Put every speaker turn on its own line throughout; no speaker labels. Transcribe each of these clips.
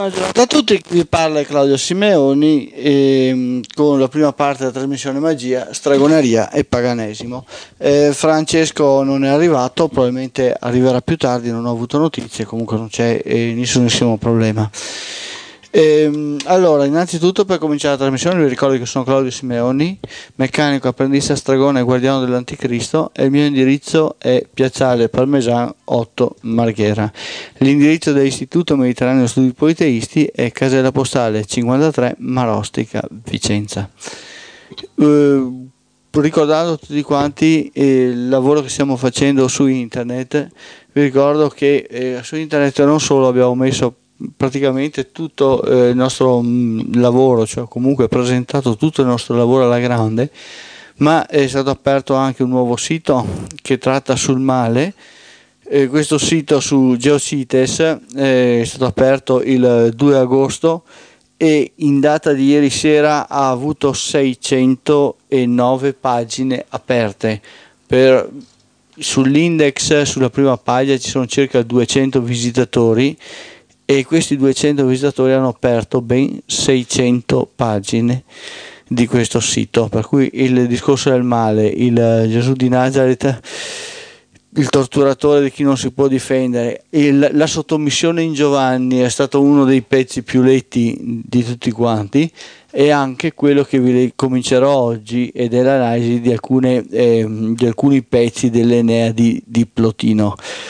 Buona giornata a tutti, vi parla Claudio Simeoni con la prima parte della trasmissione Magia, Stregoneria e Paganesimo. Francesco non è arrivato, probabilmente arriverà più tardi, non ho avuto notizie, comunque non c'è nessunissimo problema. Allora, innanzitutto, per cominciare la trasmissione vi ricordo che sono Claudio Simeoni, meccanico, apprendista stregone e guardiano dell'anticristo, e il mio indirizzo è Piazzale Parmesan 8 Marghera. L'indirizzo dell'Istituto Mediterraneo Studi Politeisti è casella postale 53 Marostica, Vicenza. Ricordando a tutti quanti il lavoro che stiamo facendo su internet, vi ricordo che su internet non solo abbiamo messo praticamente tutto il nostro lavoro, cioè comunque presentato tutto il nostro lavoro alla grande, ma è stato aperto anche un nuovo sito che tratta sul male. Questo sito su Geocities è stato aperto il 2 agosto e in data di ieri sera ha avuto 609 pagine aperte. Sull'index, sulla prima pagina, ci sono circa 200 visitatori, e questi 200 visitatori hanno aperto ben 600 pagine di questo sito, per cui il discorso del male, il Gesù di Nazareth, il torturatore di chi non si può difendere, la sottomissione in Giovanni è stato uno dei pezzi più letti di tutti quanti, e anche quello che vi comincerò oggi ed è l'analisi di alcuni pezzi dell'Enea di Plotino.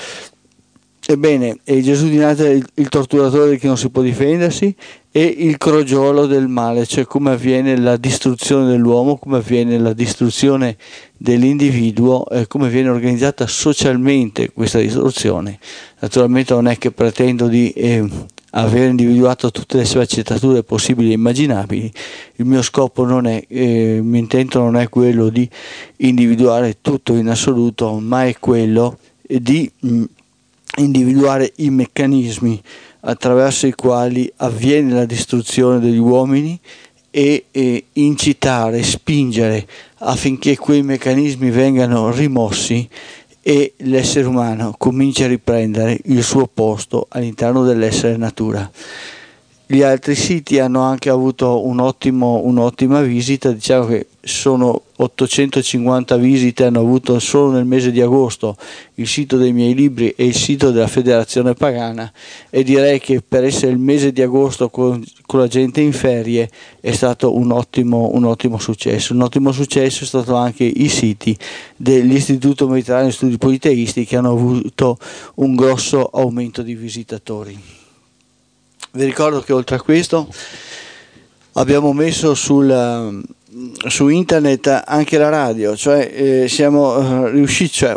Ebbene, Gesù di Nazareth, il torturatore di chi non si può difendersi, e il crogiolo del male, cioè come avviene la distruzione dell'uomo, come avviene la distruzione dell'individuo, come viene organizzata socialmente questa distruzione. Naturalmente non è che pretendo di aver individuato tutte le sfaccettature possibili e immaginabili. Il mio scopo non è, il mio intento non è quello di individuare tutto in assoluto, ma è quello di individuare i meccanismi attraverso i quali avviene la distruzione degli uomini e incitare, spingere affinché quei meccanismi vengano rimossi e l'essere umano cominci a riprendere il suo posto all'interno dell'essere natura. Gli altri siti hanno anche avuto un'ottima visita, diciamo che sono 850 visite hanno avuto solo nel mese di agosto il sito dei miei libri e il sito della Federazione Pagana, e direi che per essere il mese di agosto con la gente in ferie è stato un ottimo successo. Un ottimo successo è stato anche i siti dell'Istituto Mediterraneo Studi Politeisti, che hanno avuto un grosso aumento di visitatori. Vi ricordo che oltre a questo abbiamo messo su internet anche la radio, cioè siamo riusciti, cioè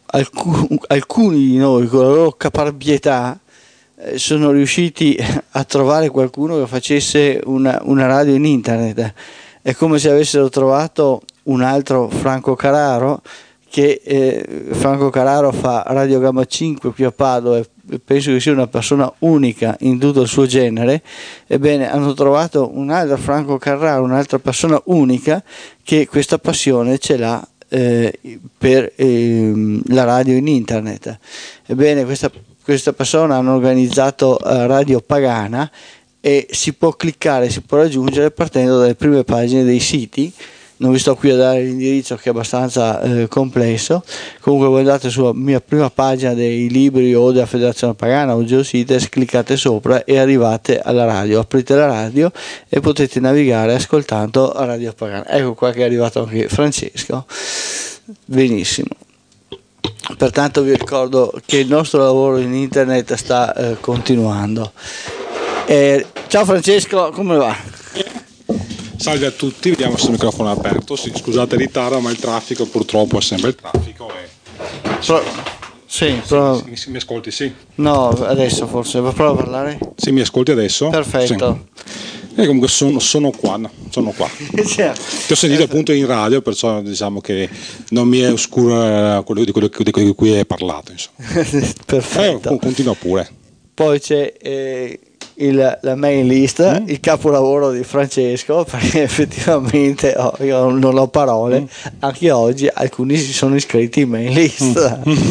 alcuni di noi con la loro caparbietà sono riusciti a trovare qualcuno che facesse una radio in internet. È come se avessero trovato un altro Franco Carraro, che Franco Carraro fa Radio Gamma 5 qui a Padova, e penso che sia una persona unica in tutto il suo genere. Ebbene, hanno trovato un altro Franco Carraro, un'altra persona unica, che questa passione ce l'ha per la radio in internet. Ebbene, questa persona hanno organizzato Radio Pagana, e si può cliccare, si può raggiungere partendo dalle prime pagine dei siti. Non vi sto qui a dare l'indirizzo, che è abbastanza complesso. Comunque voi andate sulla mia prima pagina dei libri o della Federazione Pagana o Geocities, cliccate sopra e arrivate alla radio, aprite la radio e potete navigare ascoltando Radio Pagana. Ecco qua che è arrivato anche Francesco. Benissimo. Pertanto vi ricordo che il nostro lavoro in internet sta continuando. Ciao Francesco, come va?
Salve a tutti, vediamo se il microfono è aperto. Sì, scusate il ritardo, ma il traffico purtroppo è sempre il traffico. Mi ascolti? Sì.
No, adesso forse, prova a parlare?
Sì, mi ascolti adesso?
Perfetto.
Sì. E comunque sono qua. Ti ho sentito appunto in radio, perciò diciamo che non mi è oscuro quello di cui hai parlato, insomma.
Perfetto.
Continua pure.
Poi c'è la main list, il capolavoro di Francesco, perché effettivamente io non ho parole, anche oggi alcuni si sono iscritti in main list.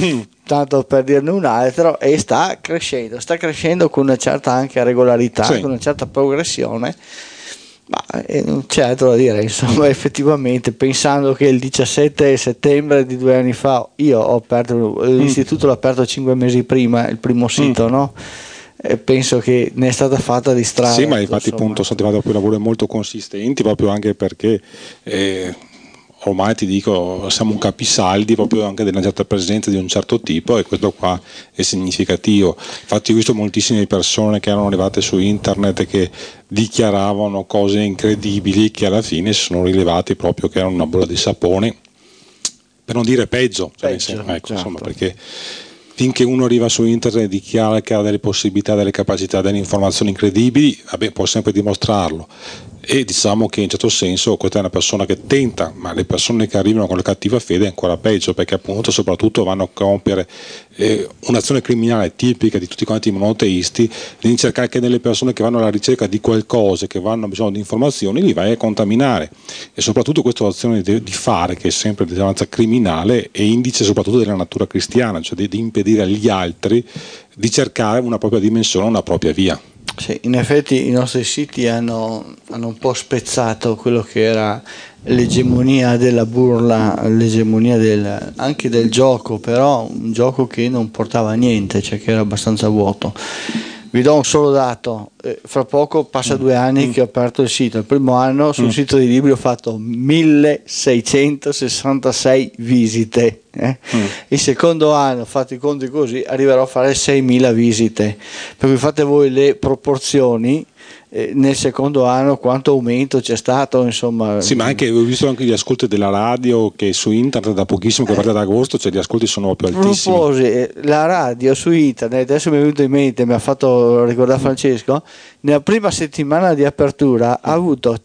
tanto per dirne un altro, e sta crescendo con una certa anche regolarità,
sì,
con una certa progressione. Ma non c'è altro da dire, insomma. Effettivamente, pensando che il 17 settembre di 2 anni fa io ho aperto l'istituto, l'ho aperto 5 mesi prima, il primo sito, no? E penso che ne è stata fatta di strada.
Sì, ma infatti appunto sono stati proprio lavori molto consistenti, proprio anche perché ormai ti dico, siamo un capisaldi proprio anche della certa presenza di un certo tipo, e questo qua è significativo. Infatti ho visto moltissime persone che erano arrivate su internet e che dichiaravano cose incredibili che alla fine si sono rilevati proprio che erano una bolla di sapone, per non dire peggio, ecco, certo. Insomma, perché finché uno arriva su internet e dichiara che ha delle possibilità, delle capacità, delle informazioni incredibili, può sempre dimostrarlo. E diciamo che in certo senso questa è una persona che tenta, ma le persone che arrivano con la cattiva fede è ancora peggio, perché appunto soprattutto vanno a compiere un'azione criminale tipica di tutti quanti i monoteisti, di cercare che nelle persone che vanno alla ricerca di qualcosa, che hanno bisogno di informazioni, li vai a contaminare. E soprattutto questa azione di fare, che è sempre di rilevanza criminale, è indice soprattutto della natura cristiana, cioè di impedire agli altri di cercare una propria dimensione, una propria via.
Sì, in effetti i nostri siti hanno un po' spezzato quello che era l'egemonia della burla, l'egemonia anche del gioco, però un gioco che non portava a niente, cioè che era abbastanza vuoto. Vi do un solo dato: fra poco passa 2 anni che ho aperto il sito. Il primo anno sul sito di libri ho fatto 1666 visite. Il secondo anno, fate i conti così, arriverò a fare 6.000 visite. Per cui fate voi le proporzioni. Nel secondo anno quanto aumento c'è stato, insomma.
Sì, ma anche ho visto anche gli ascolti della radio, che su internet da pochissimo, che parte ad agosto, cioè gli ascolti sono più altissimi.
La radio su internet, adesso mi è venuto in mente, mi ha fatto ricordare Francesco, nella prima settimana di apertura ha avuto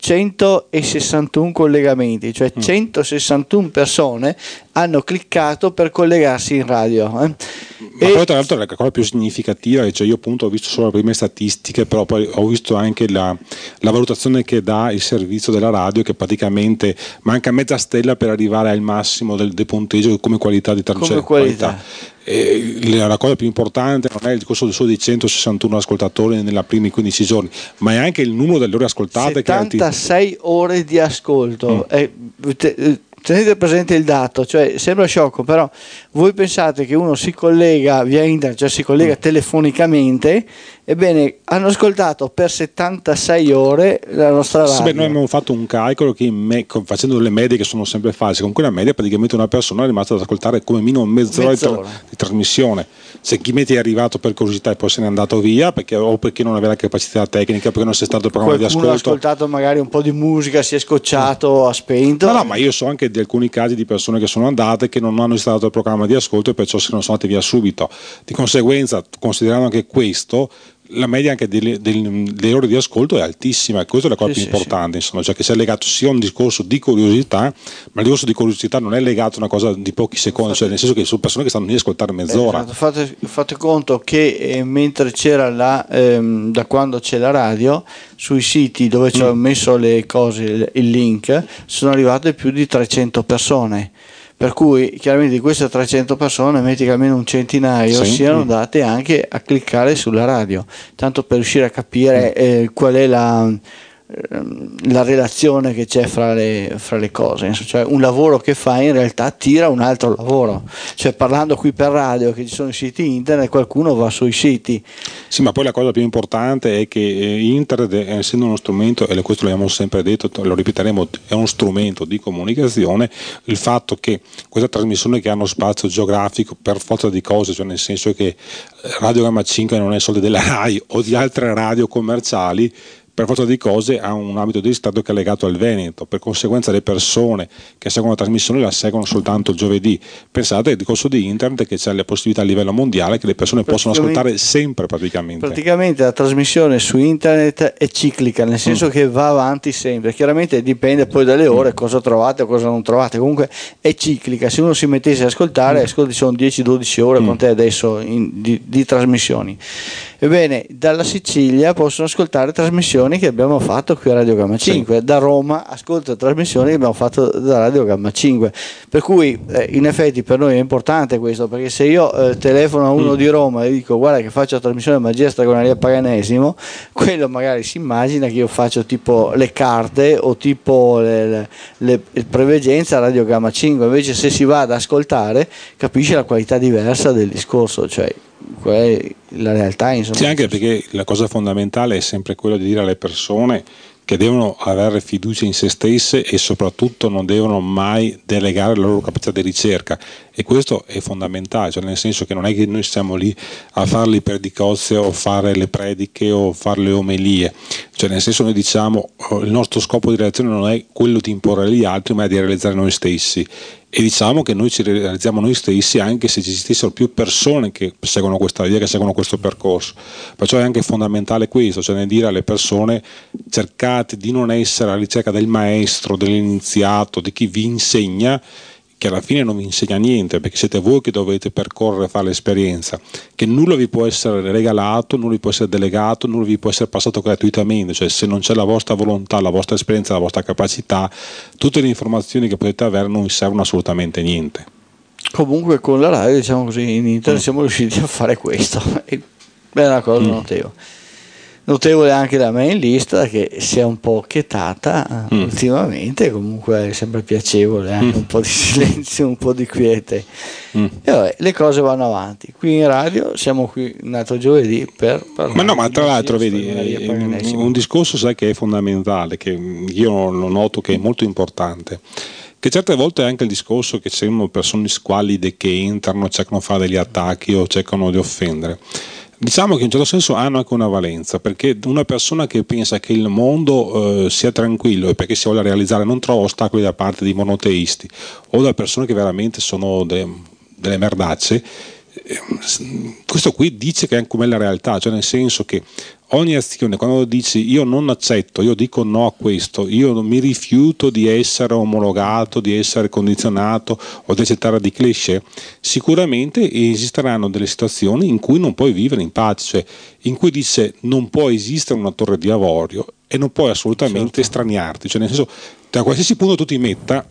161 collegamenti, cioè 161 persone hanno cliccato per collegarsi in radio.
Ma poi tra l'altro la cosa più significativa è, cioè io appunto ho visto solo le prime statistiche, però poi ho visto anche la valutazione che dà il servizio della radio, che praticamente manca mezza stella per arrivare al massimo del punteggio come qualità di qualità. La cosa più importante non è il discorso di 161 ascoltatori nella primi 15 giorni, ma è anche il numero delle ore ascoltate,
76 ore di ascolto. Tenete presente il dato, cioè sembra sciocco, però voi pensate che uno si collega via internet, cioè si collega telefonicamente, ebbene hanno ascoltato per 76 ore la nostra radio.
Sì, noi abbiamo fatto un calcolo che facendo delle medie che sono sempre false, con quella media praticamente una persona è rimasta ad ascoltare come minimo mezz'ora di trasmissione. Se chi è arrivato per curiosità e poi se n'è andato via o perché non aveva la capacità tecnica, perché non c'è stato il programma di ascolto,
ha ascoltato magari un po' di musica, si è scocciato, ha spento.
No, ma io so anche di alcuni casi di persone che sono andate, che non hanno installato il programma di ascolto e perciò se ne sono andate via subito. Di conseguenza, considerando anche questo, la media anche delle ore di ascolto è altissima, e questa è la cosa più importante, insomma, cioè che sia legato sia a un discorso di curiosità, ma il discorso di curiosità non è legato a una cosa di pochi secondi, cioè nel senso che sono persone che stanno lì a ascoltare mezz'ora.
Fate conto che mentre c'era da quando c'è la radio, sui siti dove ci ho messo le cose, il link, sono arrivate più di 300 persone. Per cui chiaramente di queste 300 persone metti che almeno un centinaio siano andate anche a cliccare sulla radio, tanto per riuscire a capire qual è la relazione che c'è fra le cose, cioè un lavoro che fai in realtà tira un altro lavoro, cioè parlando qui per radio che ci sono i siti internet, qualcuno va sui siti.
Sì, ma poi la cosa più importante è che internet, essendo uno strumento, e questo l'abbiamo sempre detto, lo ripeteremo, è uno strumento di comunicazione, il fatto che questa trasmissione che hanno spazio geografico per forza di cose, cioè nel senso che Radio Gamma 5 non è soldi della RAI o di altre radio commerciali, per forza di cose ha un ambito di Stato che è legato al Veneto, per conseguenza le persone che seguono la trasmissione la seguono soltanto il giovedì. Pensate al discorso di internet, che c'è la possibilità a livello mondiale che le persone possono ascoltare sempre praticamente
la trasmissione su internet è ciclica, nel senso che va avanti sempre, chiaramente dipende poi dalle ore, cosa trovate o cosa non trovate, comunque è ciclica. Se uno si mettesse ad ascoltare, ascolti, sono 10-12 ore con te adesso di trasmissioni. Ebbene, dalla Sicilia possono ascoltare trasmissioni trasmissioni che abbiamo fatto qui a Radio Gamma 5, sì. Da Roma ascolto trasmissioni che abbiamo fatto da Radio Gamma 5, per cui in effetti per noi è importante questo, perché se io telefono a uno di Roma e dico guarda che faccio la trasmissione Magia Stregoneria Paganesimo, quello magari si immagina che io faccio tipo le carte o tipo le preveggenze a Radio Gamma 5, invece se si va ad ascoltare capisce la qualità diversa del discorso, cioè qual è la realtà, insomma.
Sì, anche perché la cosa fondamentale è sempre quello di dire alle persone che devono avere fiducia in se stesse e soprattutto non devono mai delegare la loro capacità di ricerca, e questo è fondamentale, cioè nel senso che non è che noi stiamo lì a fare le predicozze o fare le prediche o fare le omelie, cioè nel senso noi diciamo il nostro scopo di reazione non è quello di imporre agli altri, ma è di realizzare noi stessi, e diciamo che noi ci realizziamo noi stessi anche se ci esistessero più persone che seguono questa via, che seguono questo percorso. Perciò è anche fondamentale questo, cioè nel dire alle persone cercate di non essere alla ricerca del maestro, dell'iniziato, di chi vi insegna, che alla fine non vi insegna niente, perché siete voi che dovete percorrere e fare l'esperienza, che nulla vi può essere regalato, nulla vi può essere delegato, nulla vi può essere passato gratuitamente, cioè se non c'è la vostra volontà, la vostra esperienza, la vostra capacità, tutte le informazioni che potete avere non vi servono assolutamente niente.
Comunque con la radio, diciamo così, in Inter siamo riusciti a fare questo, è una cosa notevole anche la main list che si è un po' chetata ultimamente, comunque è sempre piacevole anche un po' di silenzio, un po' di quiete, e vabbè, le cose vanno avanti. Qui in radio siamo qui un altro giovedì per parlare.
Ma tra l'altro vedi un discorso, sai, che è fondamentale, che io lo noto che è molto importante, che certe volte è anche il discorso che c'erano persone squallide che entrano, cercano di fare degli attacchi o cercano di offendere. Diciamo che in un certo senso hanno anche una valenza, perché una persona che pensa che il mondo sia tranquillo e perché si vuole realizzare non trova ostacoli da parte di monoteisti o da persone che veramente sono delle merdacce, questo qui dice che è come la realtà, cioè nel senso che ogni azione, quando dici io non accetto, io dico no a questo, io mi rifiuto di essere omologato, di essere condizionato o di accettare di cliché, sicuramente esisteranno delle situazioni in cui non puoi vivere in pace, cioè in cui dice non può esistere una torre di avorio e non puoi assolutamente estraniarti, cioè nel senso da qualsiasi punto tu ti metta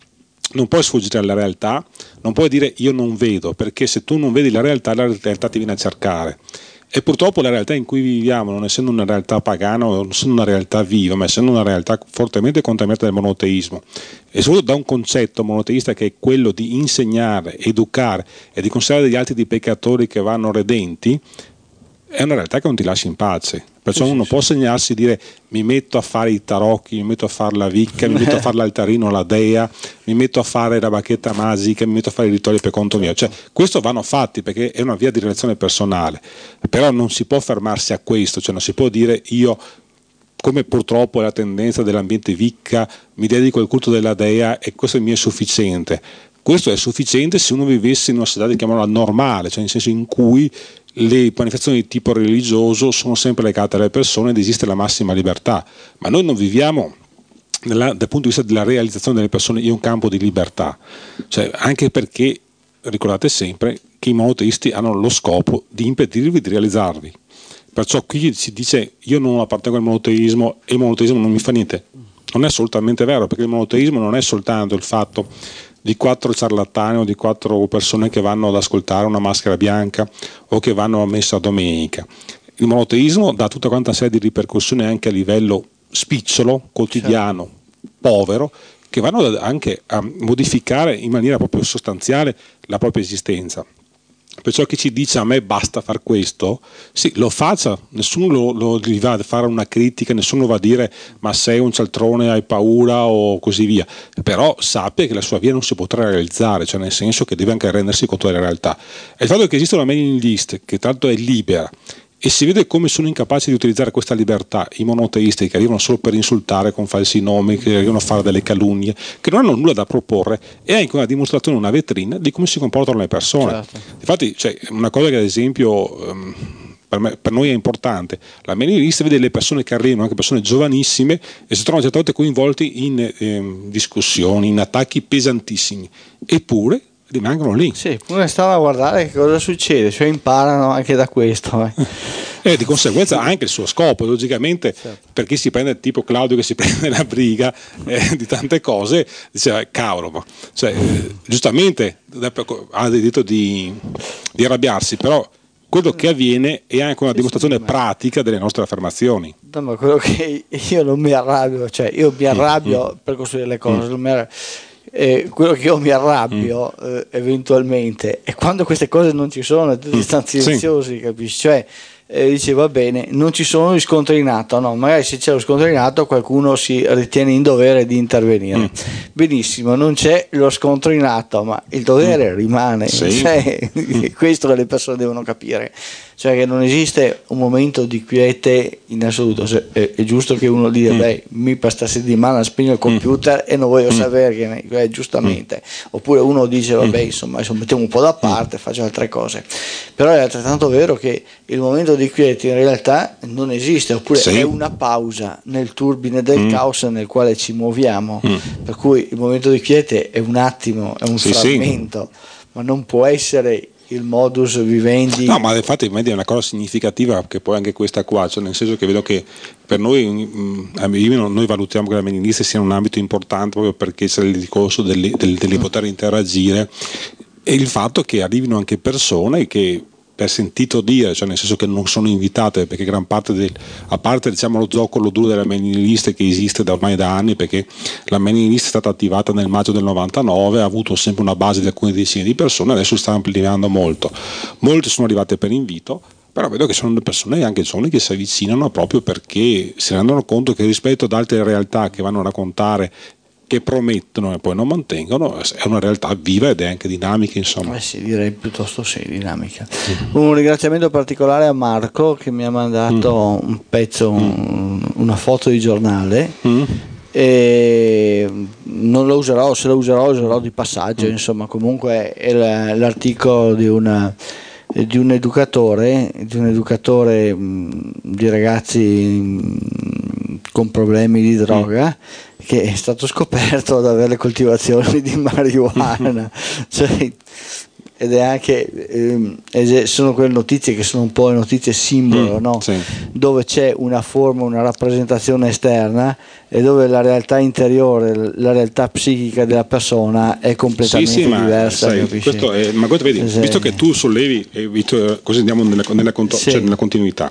non puoi sfuggire alla realtà, non puoi dire io non vedo, perché se tu non vedi la realtà ti viene a cercare. E purtroppo la realtà in cui viviamo, non essendo una realtà pagana, non essendo una realtà viva, ma essendo una realtà fortemente contaminata dal monoteismo, e soprattutto da un concetto monoteista che è quello di insegnare, educare e di considerare degli altri dei peccatori che vanno redenti, è una realtà che non ti lascia in pace. Perciò uno può segnarsi e dire mi metto a fare i tarocchi, mi metto a fare la vicca, mi metto a fare l'altarino alla dea, mi metto a fare la bacchetta magica, mi metto a fare i rituali per conto mio, cioè questo vanno fatti perché è una via di relazione personale, però non si può fermarsi a questo, cioè non si può dire io, come purtroppo è la tendenza dell'ambiente vicca, mi dedico al culto della dea e questo mi è sufficiente. Questo è sufficiente se uno vivesse in una società, chiamiamola normale, cioè nel senso in cui le manifestazioni di tipo religioso sono sempre legate alle persone ed esiste la massima libertà, ma noi non viviamo dal punto di vista della realizzazione delle persone in un campo di libertà, cioè, anche perché ricordate sempre che i monoteisti hanno lo scopo di impedirvi di realizzarvi, perciò qui si dice io non appartengo al monoteismo e il monoteismo non mi fa niente, non è assolutamente vero, perché il monoteismo non è soltanto il fatto di 4 ciarlatani o di 4 persone che vanno ad ascoltare una maschera bianca o che vanno a messa domenica. Il monoteismo dà tutta quanta serie di ripercussioni anche a livello spicciolo, quotidiano, povero, che vanno anche a modificare in maniera proprio sostanziale la propria esistenza. Perciò chi ci dice a me basta far questo, sì, lo faccia, nessuno gli va a fare una critica, nessuno va a dire ma sei un cialtrone, hai paura o così via, però sappia che la sua via non si potrà realizzare, cioè nel senso che deve anche rendersi conto della realtà. E il fatto che esiste una mailing list che tanto è libera e si vede come sono incapaci di utilizzare questa libertà i monoteisti che arrivano solo per insultare con falsi nomi, che arrivano a fare delle calunnie, che non hanno nulla da proporre, è anche una dimostrazione, una vetrina di come si comportano le persone. Certo. Infatti c'è una cosa che ad esempio per noi è importante, la mailing list vede le persone che arrivano, anche persone giovanissime, e si trovano certe volte coinvolti in discussioni, in attacchi pesantissimi, eppure rimangono lì.
Sì, pure stanno a guardare che cosa succede, cioè imparano anche da questo.
E di conseguenza anche il suo scopo, logicamente, certo. Per chi si prende tipo Claudio che si prende la briga di tante cose, dice cavolo, cioè, giustamente ha diritto di arrabbiarsi, però quello che avviene è anche una dimostrazione pratica delle nostre affermazioni.
No, ma quello che io non mi arrabbio, cioè io mi arrabbio per costruire le cose, non mi arrabbio. Quello che io mi arrabbio eventualmente è quando queste cose non ci sono, tutti stanno silenziosi, capisci? Cioè dice va bene, non ci sono gli scontri in atto, no, magari se c'è lo scontro in atto qualcuno si ritiene in dovere di intervenire. Benissimo, non c'è lo scontro in atto, ma il dovere rimane, cioè, questo che le persone devono capire, cioè che non esiste un momento di quiete in assoluto. È giusto che uno dica beh, mi per sta settimana spegno il computer e non voglio sapere che giustamente, oppure uno dice vabbè insomma mettiamo un po' da parte, faccio altre cose, però è altrettanto vero che il momento di quiete in realtà non esiste, oppure è una pausa nel turbine del caos nel quale ci muoviamo, per cui il momento di quiete è un attimo, è un frammento, ma non può essere il modus vivendi.
No, ma infatti è una cosa significativa che poi anche questa qua, cioè nel senso che vedo che per noi noi valutiamo che la mailing list sia un ambito importante proprio perché c'è il discorso di poter interagire e il fatto che arrivino anche persone che per sentito dire, cioè nel senso che non sono invitate, perché gran parte a parte diciamo lo zoccolo duro della mailing list che esiste ormai da anni, perché la mailing list è stata attivata nel maggio del 99, ha avuto sempre una base di alcune decine di persone, adesso sta ampliando molto, molte sono arrivate per invito, però vedo che sono le persone anche giovani che si avvicinano proprio perché si rendono conto che rispetto ad altre realtà che vanno a raccontare, che promettono e poi non mantengono, è una realtà viva ed è anche dinamica, insomma.
Sì, direi piuttosto dinamica. Un ringraziamento particolare a Marco che mi ha mandato un pezzo, una foto di giornale, e non lo userò, se lo userò di passaggio, insomma, comunque è l'articolo di un educatore di ragazzi con problemi di droga che è stato scoperto ad avere le coltivazioni di marijuana, cioè, ed è anche sono quelle notizie che sono un po' le notizie simbolo, no? Dove c'è una forma, una rappresentazione esterna e dove la realtà interiore, la realtà psichica della persona è completamente diversa.
Questo vedi, visto che tu sollevi e così andiamo nella continuità,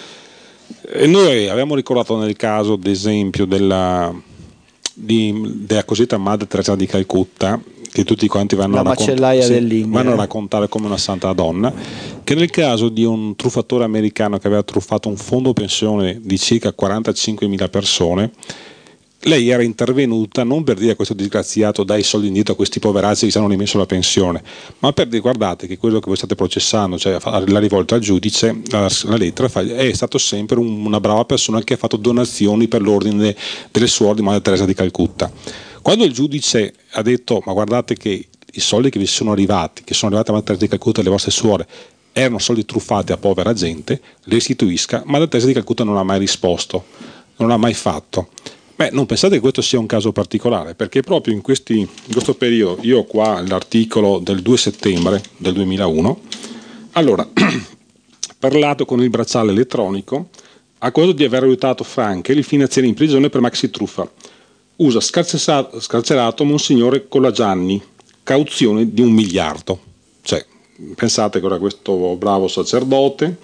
e noi abbiamo ricordato nel caso ad esempio della cosiddetta Madre Teresa di Calcutta, che tutti quanti vanno a raccontare come una santa donna, che nel caso di un truffatore americano che aveva truffato un fondo pensione di circa 45.000 persone, lei era intervenuta non per dire a questo disgraziato dai soldi indietro a questi poveracci che ci hanno rimesso la pensione, ma per dire guardate che quello che voi state processando, cioè la rivolta al giudice, la lettera è stato sempre una brava persona che ha fatto donazioni per l'ordine delle suore di Madre Teresa di Calcutta. Quando il giudice ha detto ma guardate che i soldi che vi sono arrivati, a Madre Teresa di Calcutta e alle vostre suore, erano soldi truffati a povera gente, le restituisca, Madre Teresa di Calcutta non ha mai risposto, non l'ha mai fatto. Non pensate che questo sia un caso particolare, perché proprio in questo periodo, io ho qua l'articolo del 2 settembre del 2001, allora, parlato con il bracciale elettronico, accusato di aver aiutato Frankel, il finanziere in prigione per maxi truffa, usa scarcerato Monsignore Colagianni, cauzione di 1 miliardo. Cioè, pensate che era questo bravo sacerdote,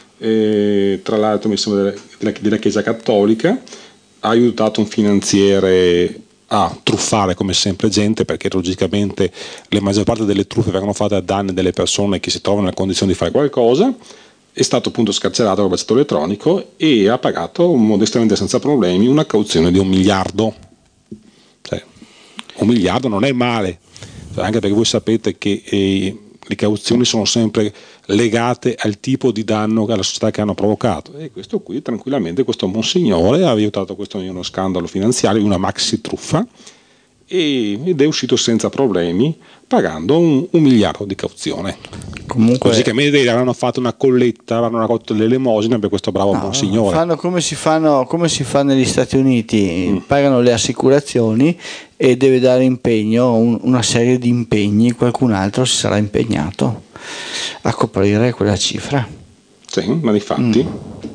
tra l'altro mi sembra della Chiesa Cattolica, ha aiutato un finanziere a truffare come sempre gente, perché logicamente la maggior parte delle truffe vengono fatte a danni delle persone che si trovano nella condizione di fare qualcosa. È stato appunto scarcerato col braccialetto elettronico e ha pagato modestamente senza problemi una cauzione di 1 miliardo. Cioè, 1 miliardo non è male, anche perché voi sapete che le cauzioni sono sempre legate al tipo di danno alla società che hanno provocato, e questo qui tranquillamente questo monsignore ha aiutato questo in uno scandalo finanziario, una maxi truffa, ed è uscito senza problemi, pagando un miliardo di cauzione.
Comunque,
così che avranno fatto una colletta, avranno raccolto l'elemosina per questo bravo monsignore.
Fanno come si fa negli Stati Uniti, pagano le assicurazioni e deve dare impegno, una serie di impegni, qualcun altro si sarà impegnato a coprire quella cifra.
Sì, ma di fatti.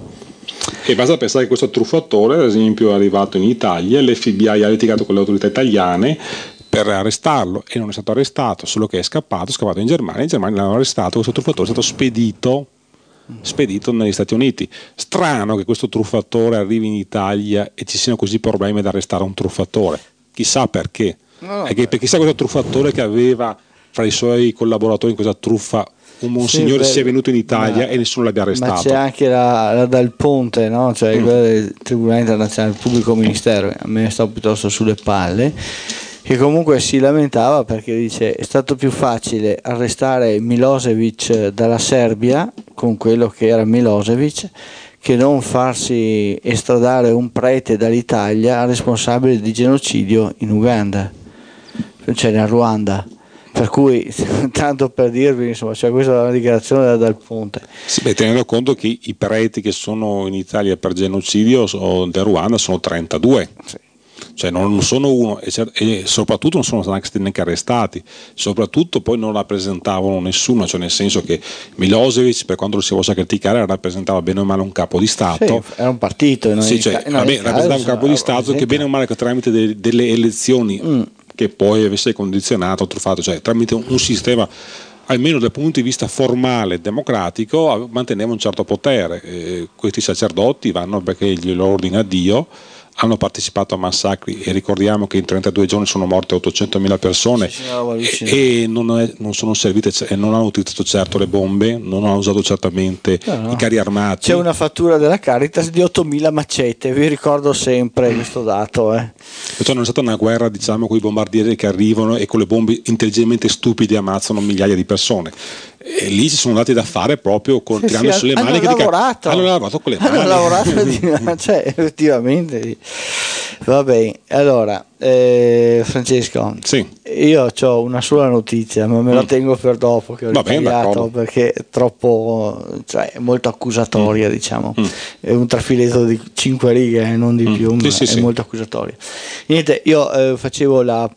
E basta pensare che questo truffatore, ad esempio, è arrivato in Italia, l'FBI ha litigato con le autorità italiane per arrestarlo e non è stato arrestato, solo che è scappato in Germania l'hanno arrestato, questo truffatore è stato spedito negli Stati Uniti. Strano che questo truffatore arrivi in Italia e ci siano così problemi ad arrestare un truffatore, chissà perché. Perché chissà questo truffatore che aveva fra i suoi collaboratori in questa truffa un monsignore sia venuto in Italia e nessuno l'abbia arrestato.
Ma c'è anche la Dal Ponte, no? Cioè quella del Tribunale Internazionale del Pubblico Ministero, a me sta piuttosto sulle palle, che comunque si lamentava perché dice è stato più facile arrestare Milosevic dalla Serbia con quello che era Milosevic che non farsi estradare un prete dall'Italia responsabile di genocidio in Uganda, cioè nel Ruanda. Per cui, tanto per dirvi, insomma, cioè questa è una dichiarazione Dal Ponte.
Sì, tenendo conto che i preti che sono in Italia per genocidio del Ruanda sono 32. Sì. Cioè non sono uno, e soprattutto non sono stati neanche arrestati, soprattutto poi non rappresentavano nessuno, cioè nel senso che Milosevic, per quanto lo si possa criticare, rappresentava bene o male un capo di Stato.
Sì, era un partito,
rappresentava un capo di Stato che bene o male tramite delle elezioni che poi avesse condizionato, truffato, cioè tramite un sistema almeno dal punto di vista formale democratico manteneva un certo potere. Questi sacerdoti vanno perché glielo ordina Dio, hanno partecipato a massacri e ricordiamo che in 32 giorni sono morte 800.000 persone e non sono servite e non hanno utilizzato certo le bombe, non hanno usato certamente i carri armati.
C'è una fattura della Caritas di 8.000 macete, vi ricordo sempre questo dato.
Perciò non è stata una guerra, diciamo, con i bombardieri che arrivano e con le bombe intelligentemente stupide ammazzano migliaia di persone. E lì ci sono dati da fare proprio tirando sulle mani.
Hanno lavorato
con le mani.
Hanno lavorato, cioè, effettivamente. Va bene, allora Francesco,
sì.
Io ho una sola notizia, ma me la tengo per dopo che ho ritagliato perché è troppo, cioè è molto accusatoria, diciamo. È un trafiletto di 5 righe, non di più, ma è molto accusatoria. Niente, io facevo il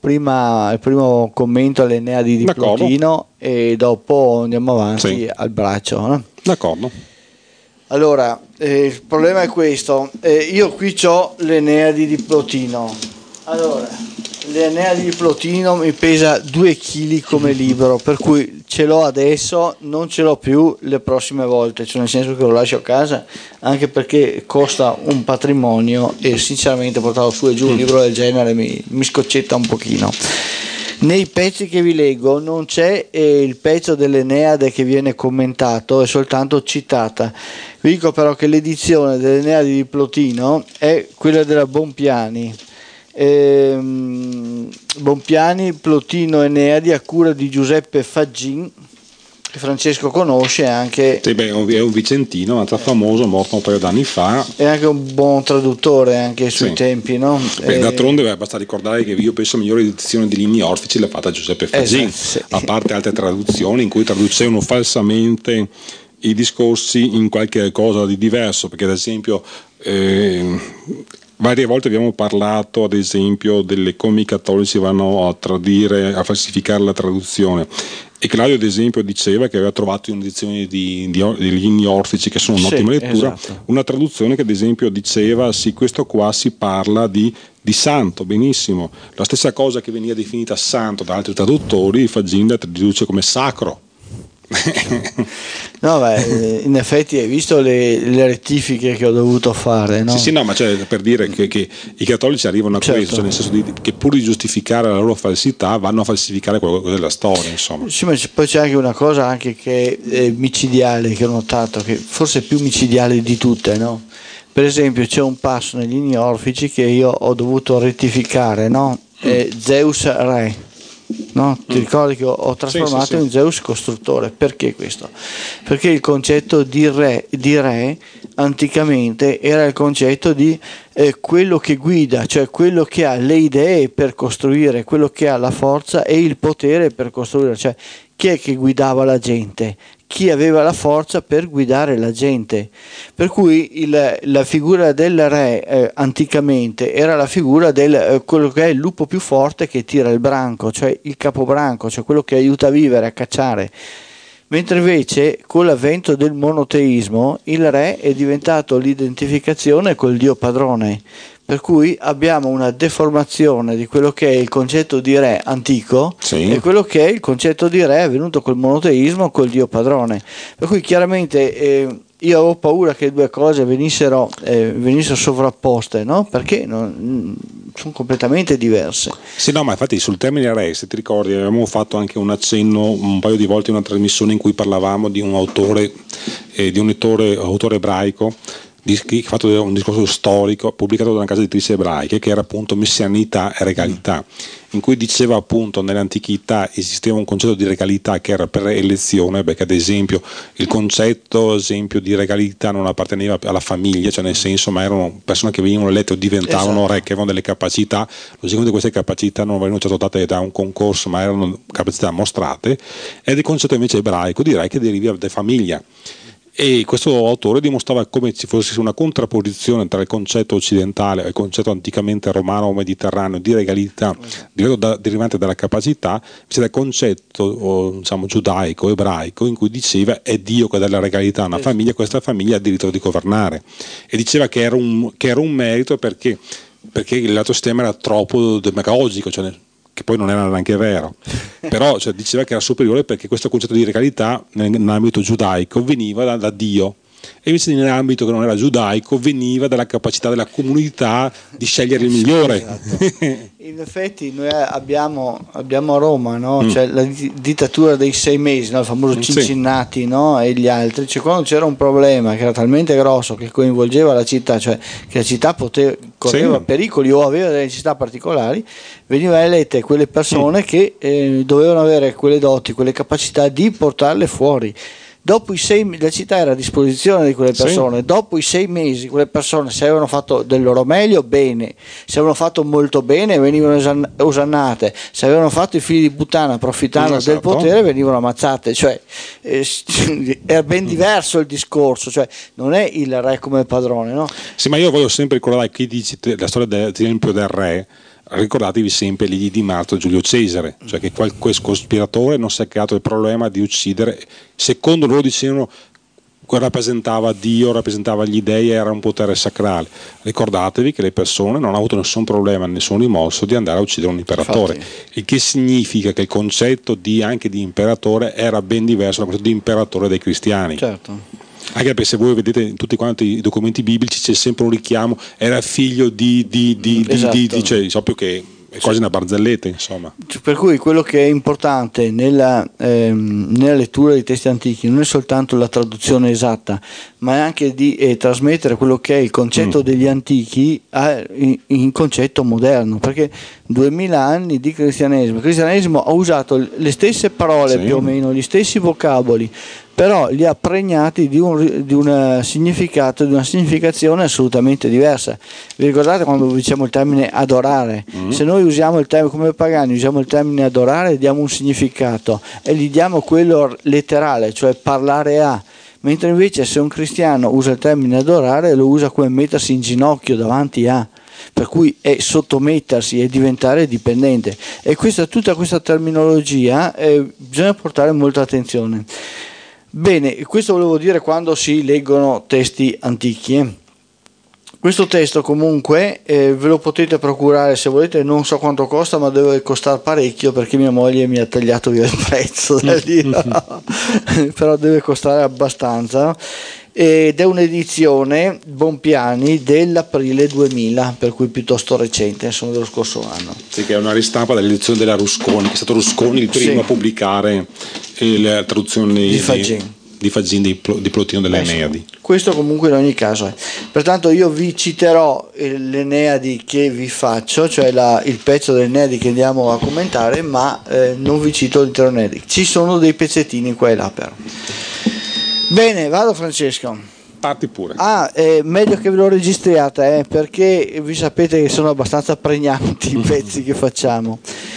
primo commento all'Eneadi di Plotino e dopo andiamo avanti al braccio, no?
D'accordo.
Allora, il problema è questo, io qui ho l'Eneadi di Plotino. Allora, l'Eneadi di Plotino mi pesa 2 kg come libro, per cui ce l'ho adesso, non ce l'ho più le prossime volte, cioè nel senso che lo lascio a casa, anche perché costa un patrimonio e sinceramente portarlo su e giù un libro del genere mi scoccetta un pochino. Nei pezzi che vi leggo non c'è il pezzo dell'Eneade che viene commentato, è soltanto citata. Vi dico però che l'edizione dell'Eneade di Plotino è quella della Bompiani. Bompiani, Plotino, Eneadi a cura di Giuseppe Faggin, che Francesco conosce anche.
Sì, è un vicentino, abbastanza famoso, morto un paio d'anni fa.
È anche un buon traduttore anche sui tempi, no?
D'altronde basta ricordare che io penso la migliore edizione di Lignii Orfici l'ha fatta Giuseppe Faggin, a parte altre traduzioni in cui traducevano falsamente i discorsi in qualche cosa di diverso, perché ad esempio varie volte abbiamo parlato ad esempio delle come i cattolici vanno a tradire, a falsificare la traduzione, e Claudio ad esempio diceva che aveva trovato in edizioni di Lignii Orfici che sono un'ottima lettura, una traduzione che ad esempio diceva sì, questo qua si parla di santo, benissimo, la stessa cosa che veniva definita santo da altri traduttori Faggin la traduce come sacro.
No, in effetti hai visto le rettifiche che ho dovuto fare, no?
Sì, no, ma cioè per dire che i cattolici arrivano a questo, cioè nel senso che pur di giustificare la loro falsità vanno a falsificare quello della storia, insomma.
Sì, ma poi c'è anche una cosa anche che è micidiale, che ho notato, che forse è più micidiale di tutte, no? Per esempio c'è un passo negli Lignii Orfici che io ho dovuto rettificare, no? Zeus re. No? Ti ricordi che ho trasformato in Zeus costruttore? Perché questo? Perché il concetto di re anticamente era il concetto di quello che guida, cioè quello che ha le idee per costruire, quello che ha la forza e il potere per costruire, cioè chi è che guidava la gente? Chi aveva la forza per guidare la gente. Per cui la figura del re anticamente era la figura del quello che è il lupo più forte che tira il branco, cioè il capobranco, cioè quello che aiuta a vivere, a cacciare. Mentre invece con l'avvento del monoteismo il re è diventato l'identificazione col Dio padrone, per cui abbiamo una deformazione di quello che è il concetto di re antico e quello che è il concetto di re avvenuto col monoteismo, col Dio padrone. Per cui chiaramente io avevo paura che le due cose venissero sovrapposte, no? Perché sono completamente diverse.
Sì, no, ma infatti sul termine re, se ti ricordi, avevamo fatto anche un accenno un paio di volte in una trasmissione in cui parlavamo di un autore, autore ebraico, che ha fatto un discorso storico pubblicato da una casa editrice ebraica, che era appunto Messianità e regalità, in cui diceva appunto nell'antichità esisteva un concetto di regalità che era per elezione, perché ad esempio il concetto di regalità non apparteneva alla famiglia, cioè nel senso, ma erano persone che venivano elette o diventavano re, che avevano delle capacità, logicamente queste capacità non venivano certo date da un concorso, ma erano capacità mostrate, ed il concetto invece ebraico di re che deriva da famiglia. E questo autore dimostrava come ci fosse una contrapposizione tra il concetto occidentale e il concetto anticamente romano o mediterraneo di regalità derivante dalla capacità, invece del concetto diciamo, giudaico, ebraico, in cui diceva è Dio che dà la regalità a una famiglia, questa famiglia ha il diritto di governare, e diceva che era un merito perché l'altro sistema era troppo demagogico, cioè che poi non era neanche vero, però cioè, diceva che era superiore perché questo concetto di regalità nell'ambito giudaico veniva da Dio, e invece nell'ambito che non era giudaico veniva dalla capacità della comunità di scegliere il migliore.
Esatto. In effetti noi abbiamo a Roma, no? Cioè, la dittatura dei 6 mesi, no? Il famoso Cincinnati, no? E gli altri, cioè, quando c'era un problema che era talmente grosso che coinvolgeva la città, cioè che la città correva pericoli o aveva delle necessità particolari, venivano elette quelle persone che dovevano avere quelle doti, quelle capacità di portarle fuori. Dopo la città era a disposizione di quelle persone, dopo i 6 mesi quelle persone, se avevano fatto del loro meglio, bene, se avevano fatto molto bene venivano osannate, se avevano fatto i figli di puttana approfittando del potere venivano ammazzate, cioè era ben diverso il discorso, cioè non è il re come padrone, no?
Sì, ma io voglio sempre ricordare chi dice la storia dell'esempio del re. Ricordatevi sempre gli di Marco Giulio Cesare, cioè che questo cospiratore non si è creato il problema di uccidere, secondo loro dicevano rappresentava Dio, rappresentava gli dei, era un potere sacrale. Ricordatevi che le persone non hanno avuto nessun problema, nessun rimorso di andare a uccidere un imperatore. Infatti. Il che significa che il concetto anche di imperatore era ben diverso dal concetto di imperatore dei cristiani.
Certo.
Anche perché se voi vedete in tutti quanti i documenti biblici c'è sempre un richiamo, era figlio di cioè proprio che è quasi una barzelletta, insomma.
Per cui quello che è importante nella lettura dei testi antichi non è soltanto la traduzione esatta, ma è anche di trasmettere quello che è il concetto degli antichi in concetto moderno, perché 2000 anni di cristianesimo. Il cristianesimo ha usato le stesse parole più o meno, gli stessi vocaboli, però li ha pregnati di un significato, di una significazione assolutamente diversa. Vi ricordate quando diciamo il termine adorare? Se noi usiamo il termine, come pagani, usiamo il termine adorare, diamo un significato e gli diamo quello letterale, cioè parlare a. Mentre invece se un cristiano usa il termine adorare, lo usa come mettersi in ginocchio davanti a. Per cui è sottomettersi e diventare dipendente. E tutta questa terminologia bisogna portare molta attenzione. Bene, questo volevo dire quando si leggono testi antichi. Questo testo comunque ve lo potete procurare se volete, non so quanto costa, ma deve costare parecchio perché mia moglie mi ha tagliato via il prezzo del libro, però deve costare abbastanza. Ed è un'edizione Bonpiani dell'aprile 2000, per cui piuttosto recente, insomma dello scorso anno.
Sì, che è una ristampa dell'edizione della Rusconi, che è stato Rusconi il primo a pubblicare le traduzioni di Fagin di Plotino delle Eneadi.
Questo comunque in ogni caso è. Pertanto io vi citerò l'Eneadi che vi faccio, cioè il pezzo dell'Eneadi che andiamo a commentare, ma non vi cito l'intero Eneadi. Ci sono dei pezzettini qua e là però. Bene, vado Francesco.
Parti pure.
Meglio che ve lo registriate, perché vi sapete che sono abbastanza pregnanti i pezzi che facciamo.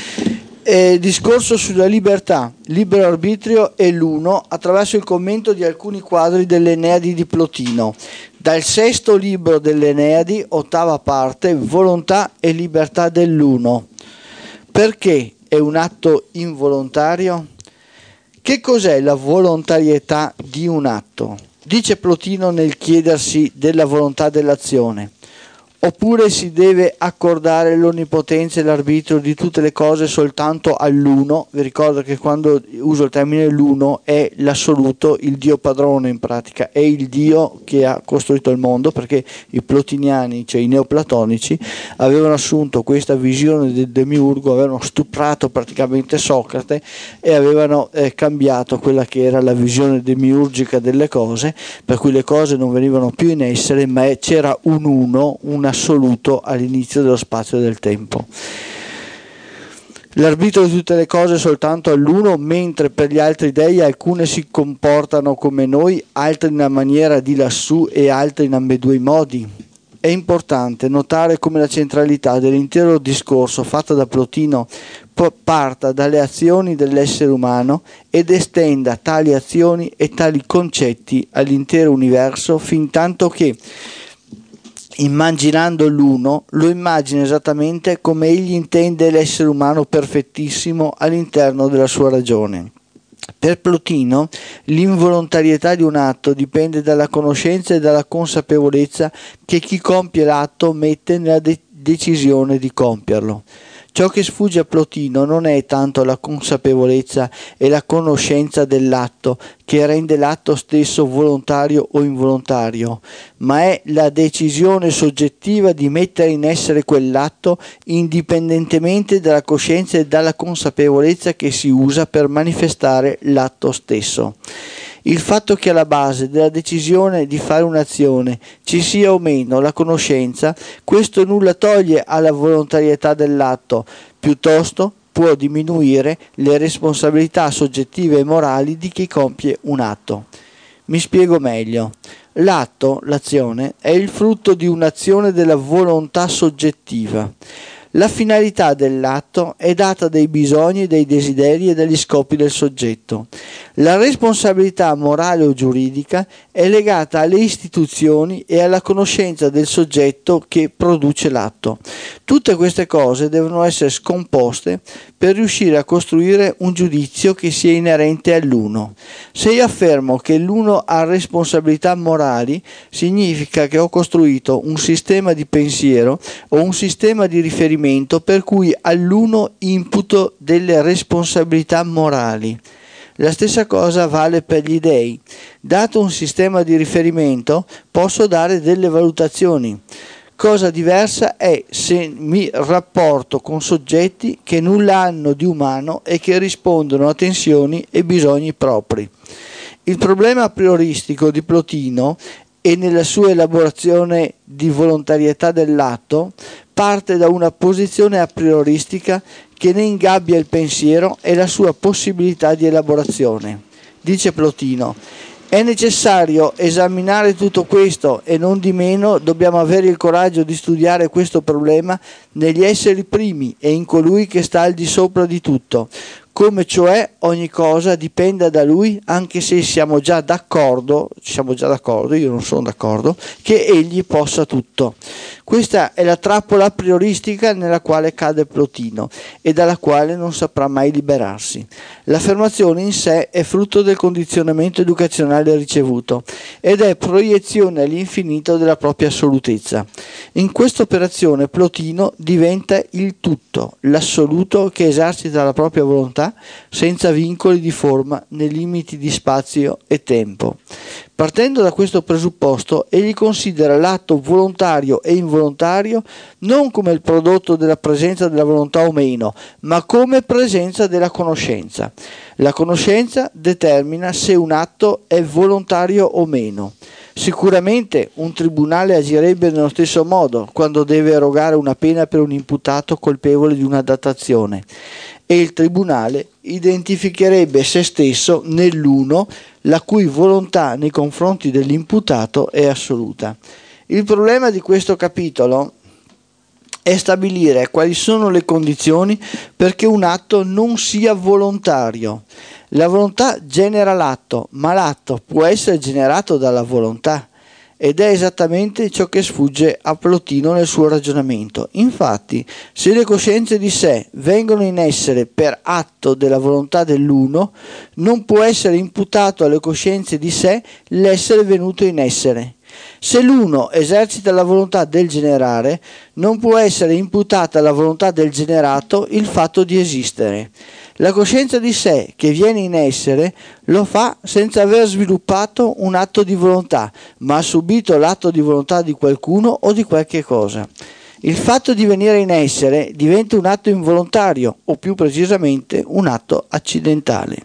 Discorso sulla libertà, libero arbitrio e l'uno attraverso il commento di alcuni quadri delle Eneadi di Plotino. Dal sesto libro delle Eneadi, ottava parte, volontà e libertà dell'uno. Perché è un atto involontario? Che cos'è la volontarietà di un atto? Dice Plotino nel chiedersi della volontà dell'azione. Oppure si deve accordare l'onnipotenza e l'arbitrio di tutte le cose soltanto all'uno? Vi ricordo che quando uso il termine l'uno è l'assoluto, il Dio padrone in pratica, è il Dio che ha costruito il mondo, perché i plotiniani, cioè i neoplatonici, avevano assunto questa visione del demiurgo, avevano stuprato praticamente Socrate e avevano cambiato quella che era la visione demiurgica delle cose, per cui le cose non venivano più in essere, ma c'era un uno, un assoluto all'inizio dello spazio e del tempo. L'arbitrio di tutte le cose soltanto all'uno, mentre per gli altri dei alcune si comportano come noi, altre in una maniera di lassù e altre in ambedue i modi. È importante notare come la centralità dell'intero discorso fatto da Plotino parta dalle azioni dell'essere umano ed estenda tali azioni e tali concetti all'intero universo, fin tanto che, immaginando l'uno, lo immagina esattamente come egli intende l'essere umano perfettissimo all'interno della sua ragione. Per Plotino l'involontarietà di un atto dipende dalla conoscenza e dalla consapevolezza che chi compie l'atto mette nella decisione di compierlo. Ciò che sfugge a Plotino non è tanto la consapevolezza e la conoscenza dell'atto che rende l'atto stesso volontario o involontario, ma è la decisione soggettiva di mettere in essere quell'atto indipendentemente dalla coscienza e dalla consapevolezza che si usa per manifestare l'atto stesso. Il fatto che alla base della decisione di fare un'azione ci sia o meno la conoscenza, questo nulla toglie alla volontarietà dell'atto, piuttosto può diminuire le responsabilità soggettive e morali di chi compie un atto. Mi spiego meglio. L'atto, l'azione, è il frutto di un'azione della volontà soggettiva. La finalità dell'atto è data dai bisogni, dai desideri e dagli scopi del soggetto. La responsabilità morale o giuridica è legata alle istituzioni e alla conoscenza del soggetto che produce l'atto. Tutte queste cose devono essere scomposte per riuscire a costruire un giudizio che sia inerente all'uno. Se io affermo che l'uno ha responsabilità morali, significa che ho costruito un sistema di pensiero o un sistema di riferimento per cui all'uno imputo delle responsabilità morali. La stessa cosa vale per gli dei. Dato un sistema di riferimento, posso dare delle valutazioni. Cosa diversa è se mi rapporto con soggetti che nulla hanno di umano e che rispondono a tensioni e bisogni propri. Il problema a prioristico di Plotino e nella sua elaborazione di volontarietà dell'atto parte da una posizione a prioristica che ne ingabbia il pensiero e la sua possibilità di elaborazione. Dice Plotino: è necessario esaminare tutto questo e non di meno dobbiamo avere il coraggio di studiare questo problema negli esseri primi e in colui che sta al di sopra di tutto, come cioè ogni cosa dipenda da lui, anche se siamo già d'accordo, io non sono d'accordo, che egli possa tutto. Questa è la trappola prioristica nella quale cade Plotino e dalla quale non saprà mai liberarsi. L'affermazione in sé è frutto del condizionamento educazionale ricevuto ed è proiezione all'infinito della propria assolutezza. In questa operazione Plotino diventa il tutto, l'assoluto che esercita la propria volontà senza vincoli di forma nei limiti di spazio e tempo. Partendo da questo presupposto, egli considera l'atto volontario e involontario non come il prodotto della presenza della volontà o meno, ma come presenza della conoscenza. La conoscenza determina se un atto è volontario o meno. Sicuramente un tribunale agirebbe nello stesso modo quando deve erogare una pena per un imputato colpevole di una datazione, e il tribunale identificherebbe se stesso nell'uno la cui volontà nei confronti dell'imputato è assoluta. Il problema di questo capitolo è stabilire quali sono le condizioni perché un atto non sia volontario. La volontà genera l'atto, ma l'atto può essere generato dalla volontà. Ed è esattamente ciò che sfugge a Plotino nel suo ragionamento. Infatti, se le coscienze di sé vengono in essere per atto della volontà dell'uno, non può essere imputato alle coscienze di sé l'essere venuto in essere. Se l'uno esercita la volontà del generare, non può essere imputata alla volontà del generato il fatto di esistere. La coscienza di sé che viene in essere lo fa senza aver sviluppato un atto di volontà, ma ha subito l'atto di volontà di qualcuno o di qualche cosa. Il fatto di venire in essere diventa un atto involontario, o più precisamente un atto accidentale.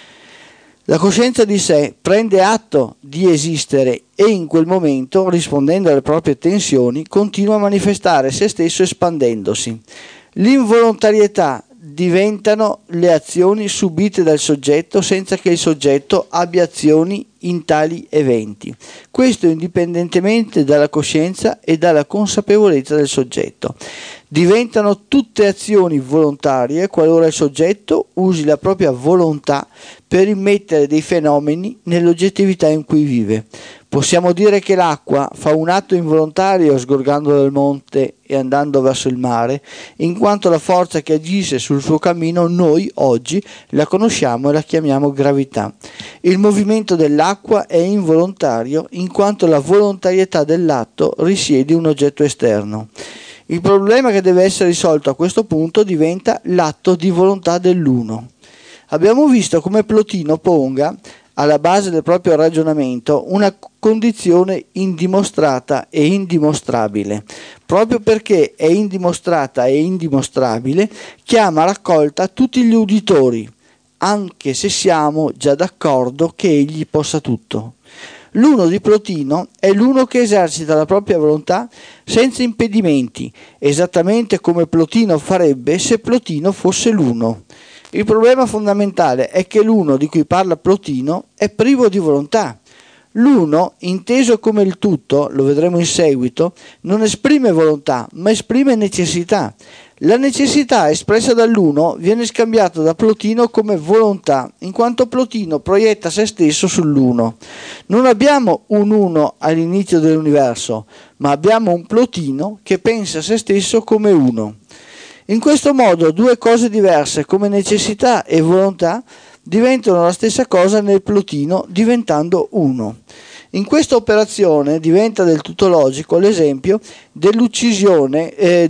La coscienza di sé prende atto di esistere e in quel momento, rispondendo alle proprie tensioni, continua a manifestare se stesso espandendosi. L'involontarietà diventano le azioni subite dal soggetto senza che il soggetto abbia azioni in tali eventi. Questo indipendentemente dalla coscienza e dalla consapevolezza del soggetto. Diventano tutte azioni volontarie qualora il soggetto usi la propria volontà per immettere dei fenomeni nell'oggettività in cui vive. Possiamo dire che l'acqua fa un atto involontario sgorgando dal monte e andando verso il mare, in quanto la forza che agisce sul suo cammino noi oggi la conosciamo e la chiamiamo gravità. Il movimento dell'acqua è involontario in quanto la volontarietà dell'atto risiede in un oggetto esterno. Il problema che deve essere risolto a questo punto diventa l'atto di volontà dell'uno. Abbiamo visto come Plotino ponga alla base del proprio ragionamento una condizione indimostrata e indimostrabile. Proprio perché è indimostrata e indimostrabile, chiama a raccolta tutti gli uditori, anche se siamo già d'accordo che egli possa tutto. L'uno di Plotino è l'uno che esercita la propria volontà senza impedimenti, esattamente come Plotino farebbe se Plotino fosse l'uno. Il problema fondamentale è che l'uno di cui parla Plotino è privo di volontà. L'uno, inteso come il tutto, lo vedremo in seguito, non esprime volontà, ma esprime necessità. La necessità espressa dall'uno viene scambiata da Plotino come volontà, in quanto Plotino proietta se stesso sull'uno. Non abbiamo un uno all'inizio dell'universo, ma abbiamo un Plotino che pensa se stesso come uno. In questo modo due cose diverse come necessità e volontà diventano la stessa cosa nel Plotino, diventando uno. In questa operazione diventa del tutto logico l'esempio dell'uccisione e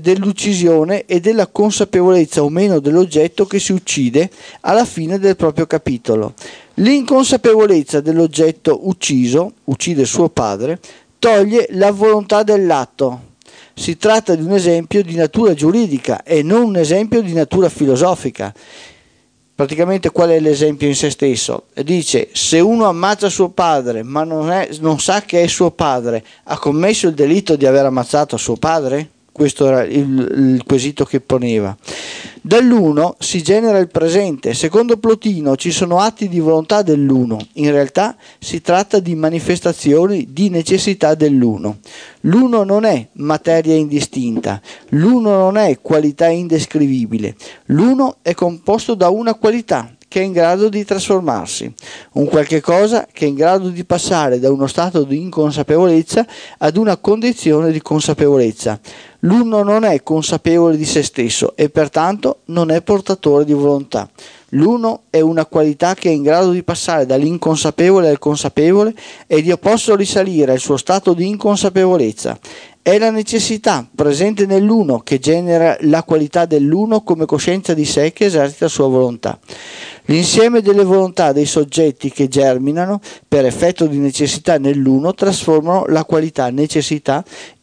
della consapevolezza o meno dell'oggetto che si uccide alla fine del proprio capitolo. L'inconsapevolezza dell'oggetto ucciso, uccide suo padre, toglie la volontà dell'atto. Si tratta di un esempio di natura giuridica e non un esempio di natura filosofica. Praticamente qual è l'esempio in se stesso? Dice: se uno ammazza suo padre ma non sa che è suo padre, ha commesso il delitto di aver ammazzato suo padre? Questo era il quesito che poneva. Dall'uno si genera il presente. Secondo Plotino ci sono atti di volontà dell'uno. In realtà si tratta di manifestazioni di necessità dell'uno. L'uno non è materia indistinta. L'uno non è qualità indescrivibile. L'uno è composto da una qualità che è in grado di trasformarsi, un qualche cosa che è in grado di passare da uno stato di inconsapevolezza ad una condizione di consapevolezza. L'uno non è consapevole di se stesso e pertanto non è portatore di volontà. L'uno è una qualità che è in grado di passare dall'inconsapevole al consapevole e di posso risalire al suo stato di inconsapevolezza. È la necessità presente nell'uno che genera la qualità dell'uno come coscienza di sé che esercita la sua volontà. L'insieme delle volontà dei soggetti che germinano per effetto di necessità nell'uno trasformano la qualità necessità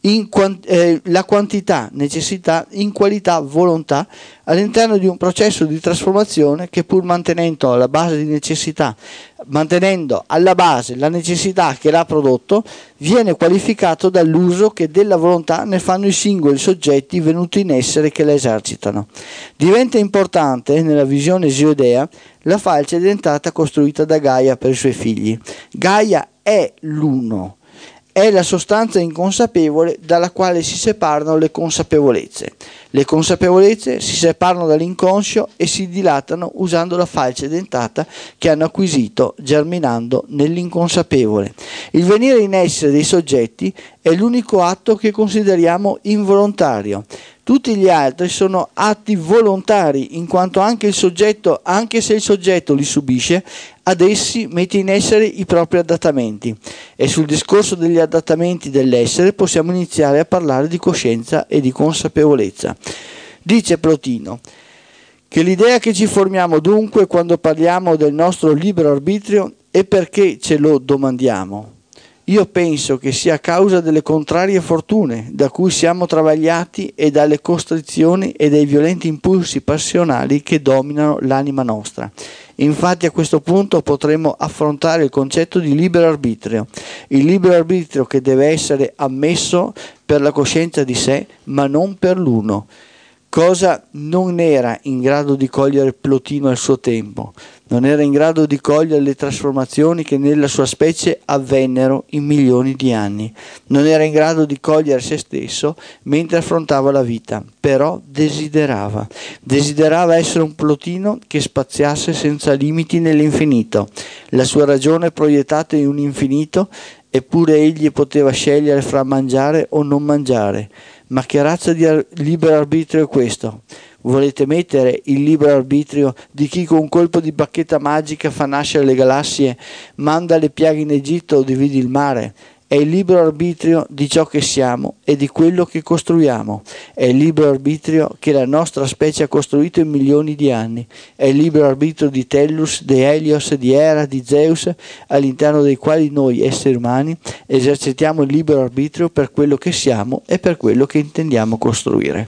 la quantità necessità in qualità volontà all'interno di un processo di trasformazione che, pur mantenendo alla base la necessità che l'ha prodotto, viene qualificato dall'uso che della volontà ne fanno i singoli soggetti venuti in essere che la esercitano. Diventa importante nella visione sioidea la falce dentata costruita da Gaia per i suoi figli. Gaia è l'uno, è la sostanza inconsapevole dalla quale si separano le consapevolezze. Le consapevolezze si separano dall'inconscio e si dilatano usando la falce dentata che hanno acquisito germinando nell'inconsapevole. Il venire in essere dei soggetti è l'unico atto che consideriamo involontario. Tutti gli altri sono atti volontari, in quanto anche se il soggetto li subisce, ad essi mette in essere i propri adattamenti. E sul discorso degli adattamenti dell'essere possiamo iniziare a parlare di coscienza e di consapevolezza. Dice Plotino che l'idea che ci formiamo dunque quando parliamo del nostro libero arbitrio è perché ce lo domandiamo. Io penso che sia a causa delle contrarie fortune da cui siamo travagliati e dalle costrizioni e dai violenti impulsi passionali che dominano l'anima nostra. Infatti a questo punto potremo affrontare il concetto di libero arbitrio, il libero arbitrio che deve essere ammesso per la coscienza di sé, ma non per l'uno. Cosa non era in grado di cogliere Plotino al suo tempo? Non era in grado di cogliere le trasformazioni che nella sua specie avvennero in milioni di anni. Non era in grado di cogliere se stesso mentre affrontava la vita, però desiderava essere un Plotino che spaziasse senza limiti nell'infinito. La sua ragione proiettata in un infinito, eppure egli poteva scegliere fra mangiare o non mangiare. Ma che razza di libero arbitrio è questo? Volete mettere il libero arbitrio di chi con un colpo di bacchetta magica fa nascere le galassie, manda le piaghe in Egitto o divide il mare? È il libero arbitrio di ciò che siamo e di quello che costruiamo. È il libero arbitrio che la nostra specie ha costruito in milioni di anni. È il libero arbitrio di Tellus, di Helios, di Hera, di Zeus, all'interno dei quali noi, esseri umani, esercitiamo il libero arbitrio per quello che siamo e per quello che intendiamo costruire.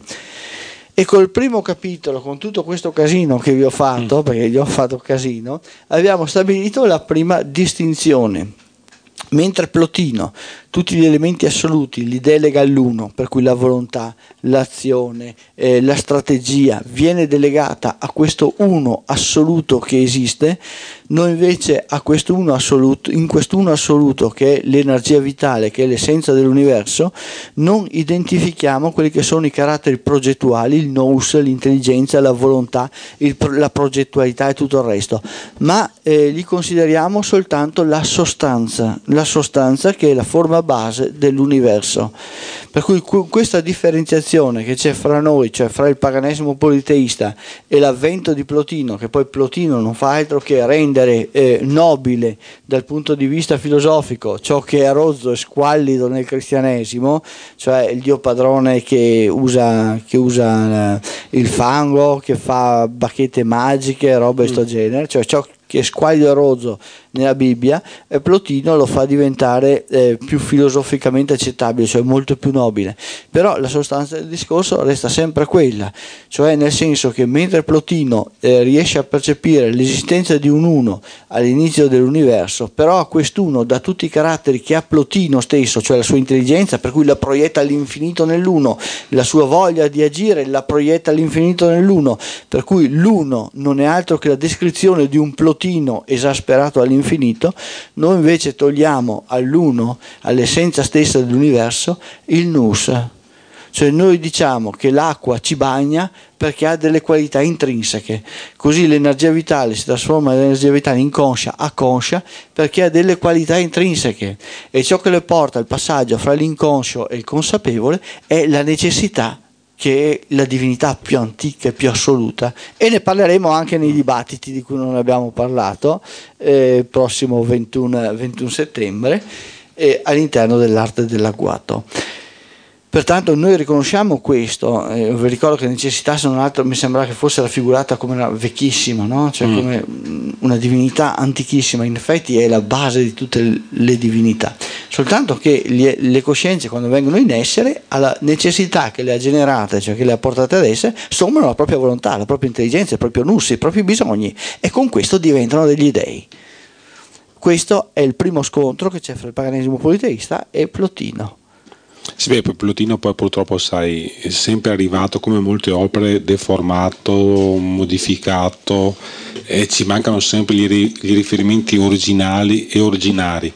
E col primo capitolo, con tutto questo casino che vi ho fatto, perché gli ho fatto casino, abbiamo stabilito la prima distinzione. Mentre Plotino tutti gli elementi assoluti li delega all'uno, per cui la volontà, l'azione, la strategia viene delegata a questo uno assoluto che esiste, noi invece a questo uno assoluto, in quest'uno assoluto che è l'energia vitale, che è l'essenza dell'universo, non identifichiamo quelli che sono i caratteri progettuali, il nous, l'intelligenza, la volontà, la progettualità e tutto il resto, ma li consideriamo soltanto la sostanza che è la forma base dell'universo. Per cui questa differenziazione che c'è fra noi, cioè fra il paganesimo politeista e l'avvento di Plotino, che poi Plotino non fa altro che rendere nobile dal punto di vista filosofico ciò che è rozzo e squallido nel cristianesimo, cioè il Dio padrone che usa il fango, che fa bacchette magiche, robe di sto genere, cioè ciò che è squallido e rozzo nella Bibbia, Plotino lo fa diventare più filosoficamente accettabile, cioè molto più nobile. Però la sostanza del discorso resta sempre quella, cioè nel senso che mentre Plotino riesce a percepire l'esistenza di un uno all'inizio dell'universo, però a quest'uno dà tutti i caratteri che ha Plotino stesso, cioè la sua intelligenza, per cui la proietta all'infinito nell'uno, la sua voglia di agire la proietta all'infinito nell'uno, per cui l'uno non è altro che la descrizione di un Plotino esasperato all'infinito. Noi invece togliamo all'uno, all'essenza stessa dell'universo, il nous. Cioè noi diciamo che l'acqua ci bagna perché ha delle qualità intrinseche, così l'energia vitale si trasforma l'energia vitale inconscia a conscia perché ha delle qualità intrinseche, e ciò che le porta al passaggio fra l'inconscio e il consapevole è la necessità, che è la divinità più antica e più assoluta, e ne parleremo anche nei dibattiti di cui non abbiamo parlato prossimo 21 settembre all'interno dell'arte dell'agguato. Pertanto noi riconosciamo questo, vi ricordo che le necessità sono altro, mi sembra che fosse raffigurata come una vecchissima, no? Cioè come una divinità antichissima, in effetti è la base di tutte le divinità, soltanto che le coscienze quando vengono in essere alla necessità che le ha generate, cioè che le ha portate ad essere, sommano la propria volontà, la propria intelligenza, il proprio nous, i propri bisogni, e con questo diventano degli dei. Questo è il primo scontro che c'è fra il paganesimo politeista e Plotino.
Sì, beh, poi Plotino poi purtroppo sai, è sempre arrivato come molte opere deformato, modificato, e ci mancano sempre gli riferimenti originali e originari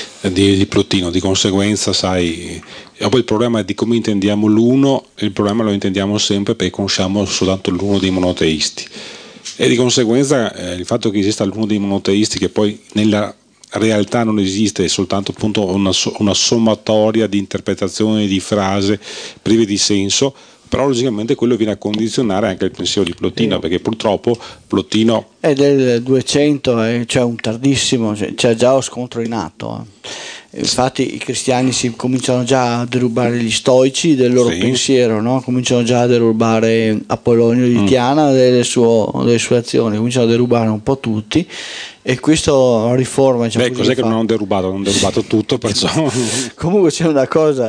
di Plotino, di conseguenza sai, e poi il problema è di come intendiamo l'uno, il problema lo intendiamo sempre perché conosciamo soltanto l'uno dei monoteisti, e di conseguenza il fatto che esista l'uno dei monoteisti che poi nella realtà non esiste, è soltanto appunto una sommatoria di interpretazioni di frasi prive di senso, però logicamente quello viene a condizionare anche il pensiero di Plotino, perché purtroppo Plotino
è del 200, cioè un tardissimo, c'è già lo scontro in atto. Infatti i cristiani si cominciano già a derubare gli stoici del loro pensiero, no? Cominciano già a derubare Apollonio di Tiana delle sue azioni, cominciano a derubare un po' tutti, e questo riforma.
Beh, cos'è che non hanno derubato? Non hanno derubato tutto, perciò.
Comunque c'è una cosa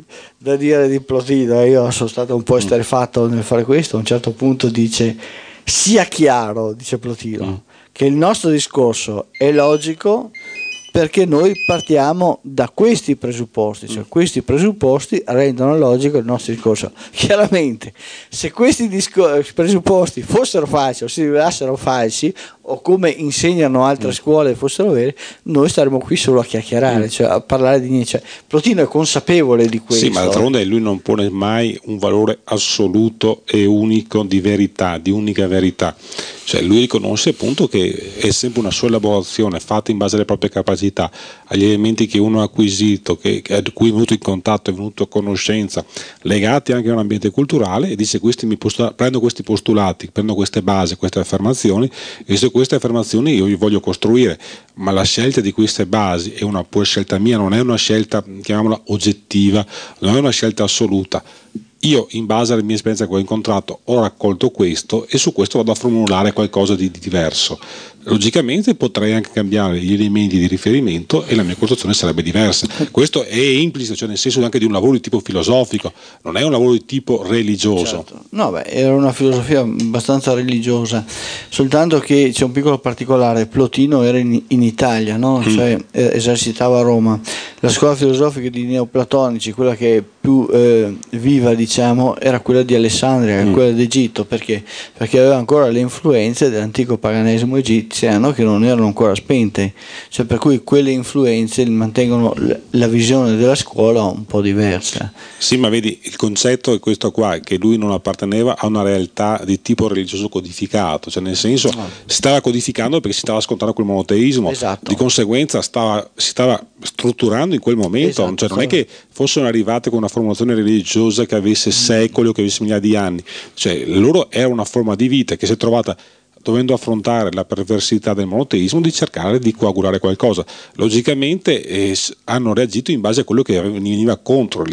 da dire di Plotino, io sono stato un po' esterrefatto nel fare questo. A un certo punto dice: sia chiaro, dice Plotino, che il nostro discorso è logico perché noi partiamo da questi presupposti, cioè questi presupposti rendono logico il nostro discorso. Chiaramente, se questi presupposti fossero falsi o si rivelassero falsi, o come insegnano altre scuole fossero veri, noi staremmo qui solo a chiacchierare, cioè a parlare di niente. Cioè, Plotino è consapevole di questo.
Sì, ma d'altronde lui non pone mai un valore assoluto e unico di verità, di unica verità. Cioè lui riconosce appunto che è sempre una sua elaborazione fatta in base alle proprie capacità, agli elementi che uno ha acquisito, a cui è venuto in contatto, è venuto a conoscenza, legati anche a un ambiente culturale, e dice: prendo questi postulati, prendo queste basi, queste affermazioni, e su queste affermazioni io vi voglio costruire, ma la scelta di queste basi è una pura scelta mia, non è una scelta, chiamiamola oggettiva, non è una scelta assoluta. Io, in base alle mie esperienze che ho incontrato, ho raccolto questo e su questo vado a formulare qualcosa di diverso. Logicamente potrei anche cambiare gli elementi di riferimento e la mia costruzione sarebbe diversa. Questo è implicito, cioè nel senso anche di un lavoro di tipo filosofico, non è un lavoro di tipo religioso.
Certo. No, beh, era una filosofia abbastanza religiosa, soltanto che c'è un piccolo particolare: Plotino era in Italia, no? Cioè esercitava a Roma. La scuola filosofica di neoplatonici, quella che è più viva, diciamo, era quella di Alessandria, quella d'Egitto. Perché aveva ancora le influenze dell'antico paganesimo egiziano che non erano ancora spente, cioè per cui quelle influenze mantengono la visione della scuola un po' diversa.
Sì, ma vedi, il concetto è questo qua, che lui non apparteneva a una realtà di tipo religioso codificato, cioè nel senso si stava codificando perché si stava scontando quel monoteismo,
esatto.
Di conseguenza si stava strutturando in quel momento, esatto, cioè non è che fossero arrivate con una formulazione religiosa che avesse secoli o che avesse migliaia di anni, cioè loro era una forma di vita che si è trovata, dovendo affrontare la perversità del monoteismo, di cercare di coagulare qualcosa. Logicamente hanno reagito in base a quello che veniva contro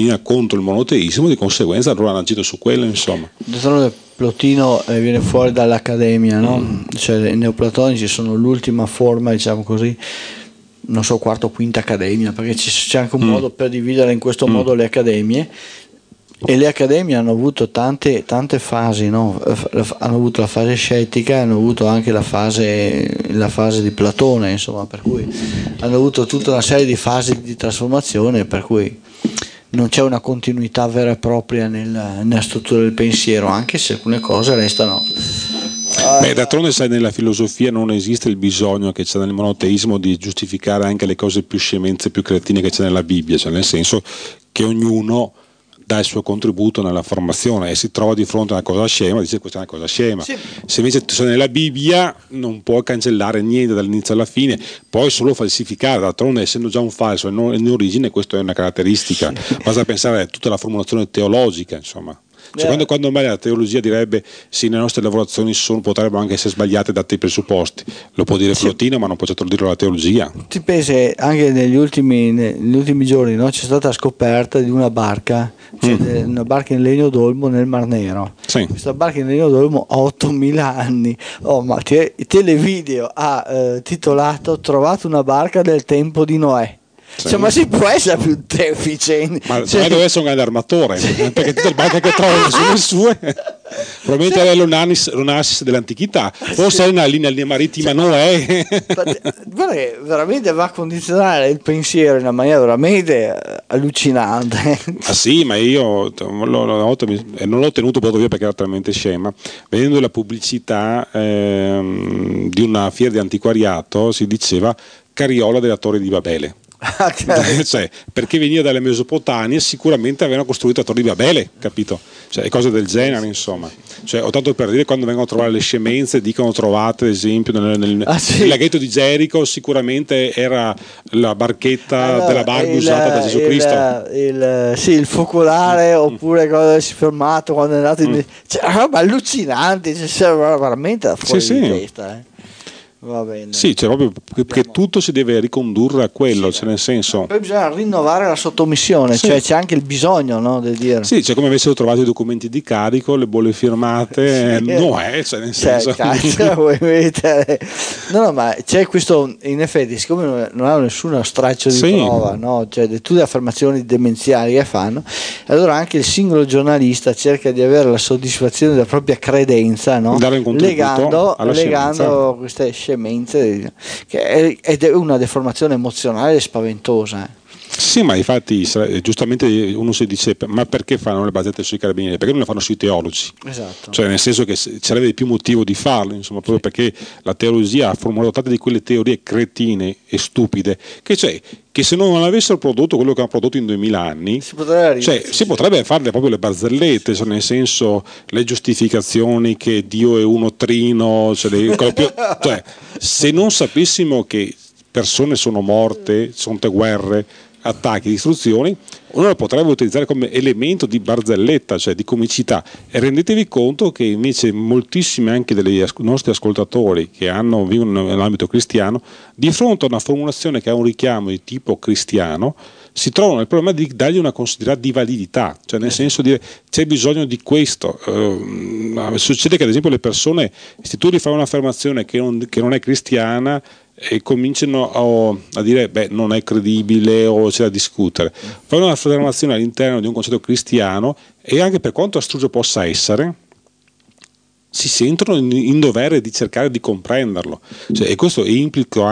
il monoteismo, di conseguenza loro hanno agito su quello, insomma.
D'altronde Plotino viene fuori dall'accademia, no? Cioè i neoplatonici sono l'ultima forma, diciamo così, non so, quarta o quinta accademia, perché c'è anche un modo per dividere in questo modo le accademie. E le accademie hanno avuto tante fasi, no? Hanno avuto la fase scettica, hanno avuto anche la fase di Platone, insomma, per cui hanno avuto tutta una serie di fasi di trasformazione, per cui non c'è una continuità vera e propria nella struttura del pensiero, anche se alcune cose restano.
Beh, d'altronde sai, nella filosofia non esiste il bisogno che c'è nel monoteismo di giustificare anche le cose più scemenze, più cretine che c'è nella Bibbia, cioè nel senso che ognuno dà il suo contributo nella formazione e si trova di fronte a una cosa scema, dice questa è una cosa scema. Sì. Se invece sei nella Bibbia non puoi cancellare niente dall'inizio alla fine, puoi solo falsificare, d'altronde essendo già un falso in origine, questa è una caratteristica. Sì. Basta pensare a tutta la formulazione teologica, insomma. Cioè, quando mai la teologia direbbe sì, le nostre lavorazioni potrebbero anche essere sbagliate dati i presupposti, lo può dire Plotino, ma non può certo dirlo la teologia.
Ti pensi, anche negli ultimi giorni, no? C'è stata la scoperta di una barca, una barca in legno d'olmo nel Mar Nero.
Sì.
Questa barca in legno d'olmo ha 8.000 anni. Ma Televideo ha titolato "Trovato una barca del tempo di Noè".
Sì.
Cioè, ma si può essere più efficienti?
Ma deve essere un grande armatore, perché tutte le barche che trova sono le sue. Probabilmente è l'Onassis dell'antichità, forse è una linea marittima Noè.
Guarda che veramente va a condizionare il pensiero in una maniera veramente allucinante.
Ah sì, ma io non l'ho tenuto proprio via perché era talmente scema. Vedendo la pubblicità di una fiera di antiquariato si diceva Carriola della Torre di Babele. Cioè, perché veniva dalle Mesopotamie, sicuramente avevano costruito la Torre di Babele, capito? Cioè, cose del genere, insomma. Cioè, ho tanto per dire, quando vengono a trovare le scemenze, dicono trovate, ad esempio, nel laghetto di Gerico, sicuramente era la barchetta della barca usata da Gesù Cristo.
Il focolare, oppure quando si è fermato, quando è andato in... Cioè, una roba allucinante, cioè, veramente da fuori di testa, Va bene.
Sì, cioè proprio che tutto si deve ricondurre a quello, cioè nel senso.
Poi bisogna rinnovare la sottomissione, cioè c'è anche il bisogno, no, di dire.
Sì, cioè come avessero trovato i documenti di carico, le bolle firmate, cioè nel senso.
Cazzo, vuoi mettere. No, ma c'è questo, in effetti, siccome non hanno nessuno straccio di prova, no? Cioè tutte le affermazioni demenziali che fanno, allora anche il singolo giornalista cerca di avere la soddisfazione della propria credenza, no?
Dare un contributo
legando queste scemenze, ed è una deformazione emozionale spaventosa.
Sì, ma infatti giustamente uno si dice ma perché fanno le bazzette sui carabinieri? Perché non le fanno sui teologi?
Esatto.
Cioè nel senso che sarebbe più motivo di farlo, insomma, proprio perché la teologia ha formulato tante di quelle teorie cretine e stupide che se non avessero prodotto quello che hanno prodotto in 2000 anni si potrebbe farle proprio le barzellette, cioè nel senso le giustificazioni che Dio è uno trino, cioè, se non sapessimo che persone sono morte, sono guerre, attacchi, distruzioni, uno lo potrebbe utilizzare come elemento di barzelletta, cioè di comicità, e rendetevi conto che invece moltissimi anche dei nostri ascoltatori che vivono nell'ambito cristiano, di fronte a una formulazione che ha un richiamo di tipo cristiano, si trovano nel problema di dargli una considerata di validità, cioè nel senso di dire c'è bisogno di questo. Succede che ad esempio le persone, se tu gli fai un'affermazione che non è cristiana, e cominciano a dire non è credibile o c'è da discutere. Fai una affermazione all'interno di un concetto cristiano e anche per quanto astruso possa essere, si sentono in dovere di cercare di comprenderlo, e questo è implicito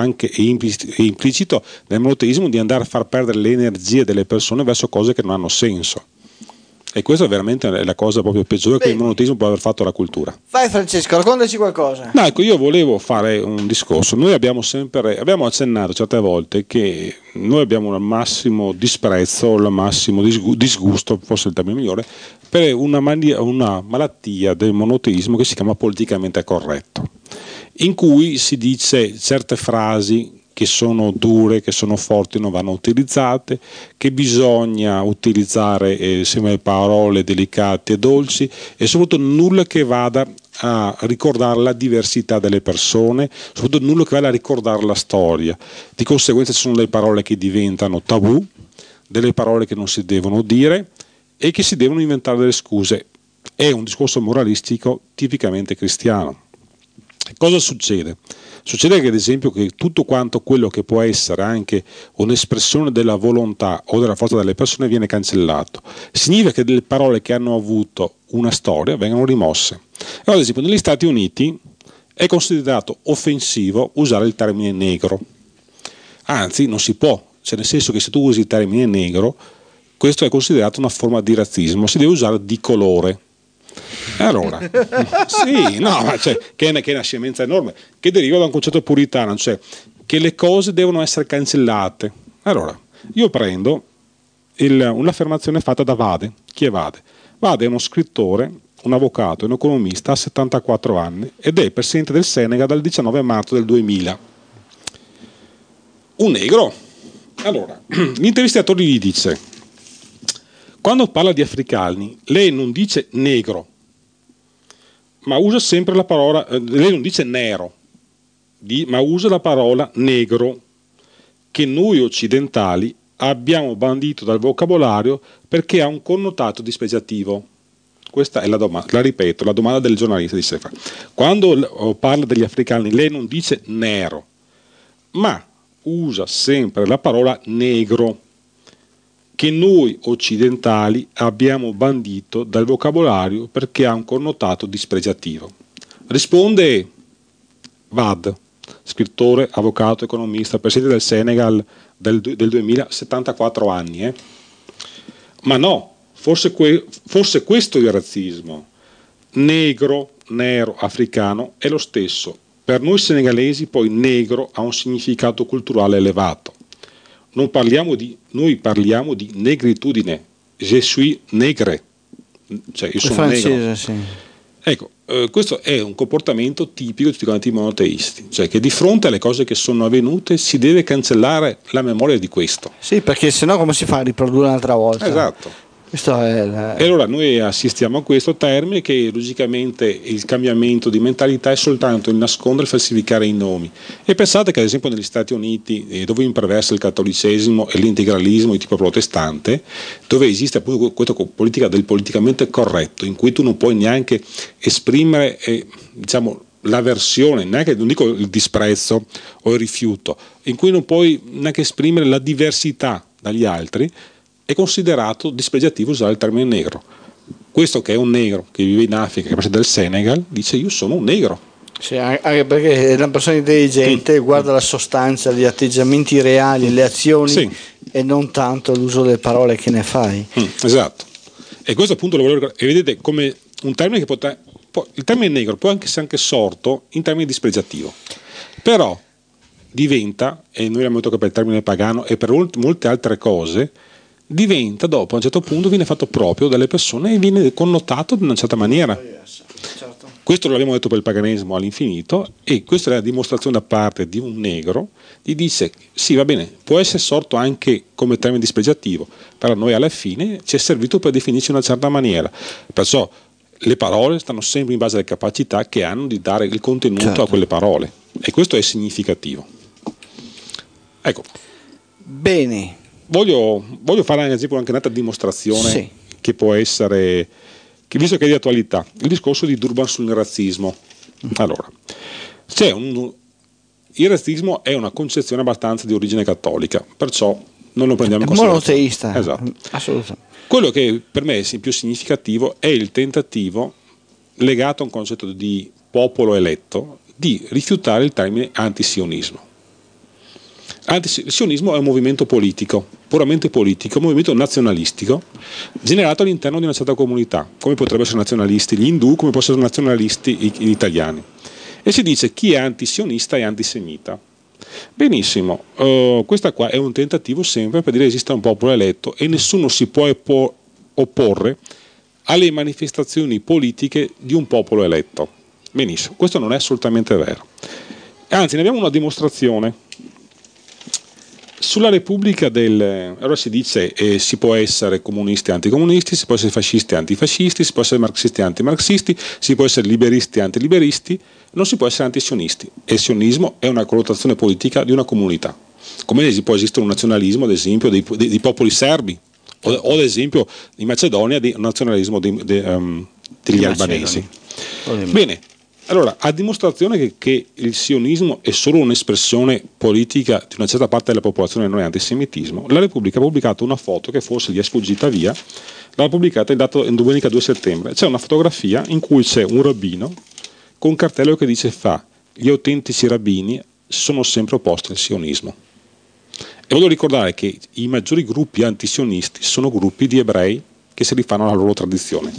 nel monoteismo di andare a far perdere le energie delle persone verso cose che non hanno senso. E questa è veramente la cosa proprio peggiore che il monoteismo può aver fatto alla cultura.
Vai Francesco, raccontaci qualcosa.
No, ecco, io volevo fare un discorso. Noi abbiamo accennato certe volte che noi abbiamo il massimo disprezzo, il massimo disgusto, forse il termine migliore, per una malattia del monoteismo che si chiama politicamente corretto, in cui si dice certe frasi che sono dure, che sono forti, non vanno utilizzate, che bisogna utilizzare sempre parole delicate e dolci e soprattutto nulla che vada a ricordare la diversità delle persone, soprattutto nulla che vada a ricordare la storia. Di conseguenza ci sono delle parole che diventano tabù, delle parole che non si devono dire e che si devono inventare delle scuse. È un discorso moralistico tipicamente cristiano. Cosa succede? Succede che ad esempio che tutto quanto quello che può essere anche un'espressione della volontà o della forza delle persone viene cancellato. Significa che delle parole che hanno avuto una storia vengono rimosse. Allora, ad esempio negli Stati Uniti è considerato offensivo usare il termine negro. Anzi, non si può, cioè nel senso che se tu usi il termine negro, questo è considerato una forma di razzismo, si deve usare di colore. Allora, sì, no, che è una scemenza enorme, che deriva da un concetto puritano, cioè che le cose devono essere cancellate. Allora, io prendo un'affermazione fatta da Wade. Chi è Wade? Wade è uno scrittore, un avvocato, un economista, ha 74 anni ed è presidente del Senegal dal 19 marzo del 2000. Un negro. Allora, l'intervistatore gli dice: quando parla di africani, lei non dice negro, ma usa sempre la parola, lei non dice nero, ma usa la parola negro, che noi occidentali abbiamo bandito dal vocabolario perché ha un connotato dispregiativo. Questa è la domanda, la ripeto, la domanda del giornalista di Sefa. Quando parla degli africani, lei non dice nero, ma usa sempre la parola negro, che noi occidentali abbiamo bandito dal vocabolario perché ha un connotato dispregiativo. Risponde Wade, scrittore, avvocato, economista, presidente del Senegal del 2000, 74 anni. Ma no, forse questo è il razzismo. Negro, nero, africano è lo stesso. Per noi senegalesi poi negro ha un significato culturale elevato. Noi parliamo di negritudine. Je suis negre, cioè io sono negro.
Sì.
Ecco, questo è un comportamento tipico di tutti quanti i monoteisti, cioè che di fronte alle cose che sono avvenute si deve cancellare la memoria di questo.
Sì, perché sennò come si fa a riprodurre un'altra volta?
Esatto.
Questo è
E allora noi assistiamo a questo termine che logicamente il cambiamento di mentalità è soltanto il nascondere e falsificare i nomi. E pensate che ad esempio negli Stati Uniti, dove imperversa il cattolicesimo e l'integralismo di tipo protestante, dove esiste appunto questa politica del politicamente corretto, in cui tu non puoi neanche esprimere l'avversione, neanche, non dico il disprezzo o il rifiuto, in cui non puoi neanche esprimere la diversità dagli altri, è considerato dispregiativo usare il termine negro. Questo che è un negro che vive in Africa, che è del Senegal, dice io sono un negro.
Sì, anche perché è una persona intelligente, guarda la sostanza, gli atteggiamenti reali, le azioni, e non tanto l'uso delle parole che ne fai.
Esatto. E questo appunto lo volevo ricordare. E vedete come un termine che il termine negro può anche essere sorto in termini dispregiativo, però diventa, e noi abbiamo detto che per il termine pagano e per molte altre cose, diventa dopo a un certo punto viene fatto proprio dalle persone e viene connotato in una certa maniera.
Certo.
Questo l'abbiamo detto per il paganesimo all'infinito, e questa è la dimostrazione da parte di un negro, gli dice sì, va bene, può essere sorto anche come termine dispregiativo, però noi alla fine ci è servito per definirci in una certa maniera, perciò le parole stanno sempre in base alle capacità che hanno di dare il contenuto a quelle parole, e questo è significativo. Ecco.
Bene.
Voglio fare ad esempio anche un'altra dimostrazione che può essere, che visto che è di attualità, il discorso di Durban sul razzismo. Allora, il razzismo è una concezione abbastanza di origine cattolica, perciò non lo prendiamo in considerazione.
Monoteista.
Esatto.
Assolutamente.
Quello che per me è più significativo è il tentativo legato a un concetto di popolo eletto di rifiutare il termine antisionismo. Il sionismo è un movimento politico, puramente politico, un movimento nazionalistico generato all'interno di una certa comunità, come potrebbero essere nazionalisti gli indù, come possono essere nazionalisti gli italiani. E si dice chi è antisionista è antisemita. Benissimo, questo qua è un tentativo sempre per dire che esiste un popolo eletto e nessuno si può opporre alle manifestazioni politiche di un popolo eletto. Benissimo, questo non è assolutamente vero. Anzi, ne abbiamo una dimostrazione. Sulla Repubblica allora si dice si può essere comunisti e anticomunisti, si può essere fascisti e antifascisti, si può essere marxisti e antimarxisti, si può essere liberisti e antiliberisti, non si può essere antisionisti. E il sionismo è una connotazione politica di una comunità. Come può esistere un nazionalismo, ad esempio, dei popoli serbi, o ad esempio in Macedonia un nazionalismo degli albanesi. Bene. Allora, a dimostrazione che il sionismo è solo un'espressione politica di una certa parte della popolazione e non è antisemitismo, la Repubblica ha pubblicato una foto che forse gli è sfuggita via, l'ha pubblicata in domenica 2 settembre. C'è una fotografia in cui c'è un rabbino con un cartello che dice gli autentici rabbini sono sempre opposti al sionismo. E voglio ricordare che i maggiori gruppi antisionisti sono gruppi di ebrei che si rifanno alla loro tradizione.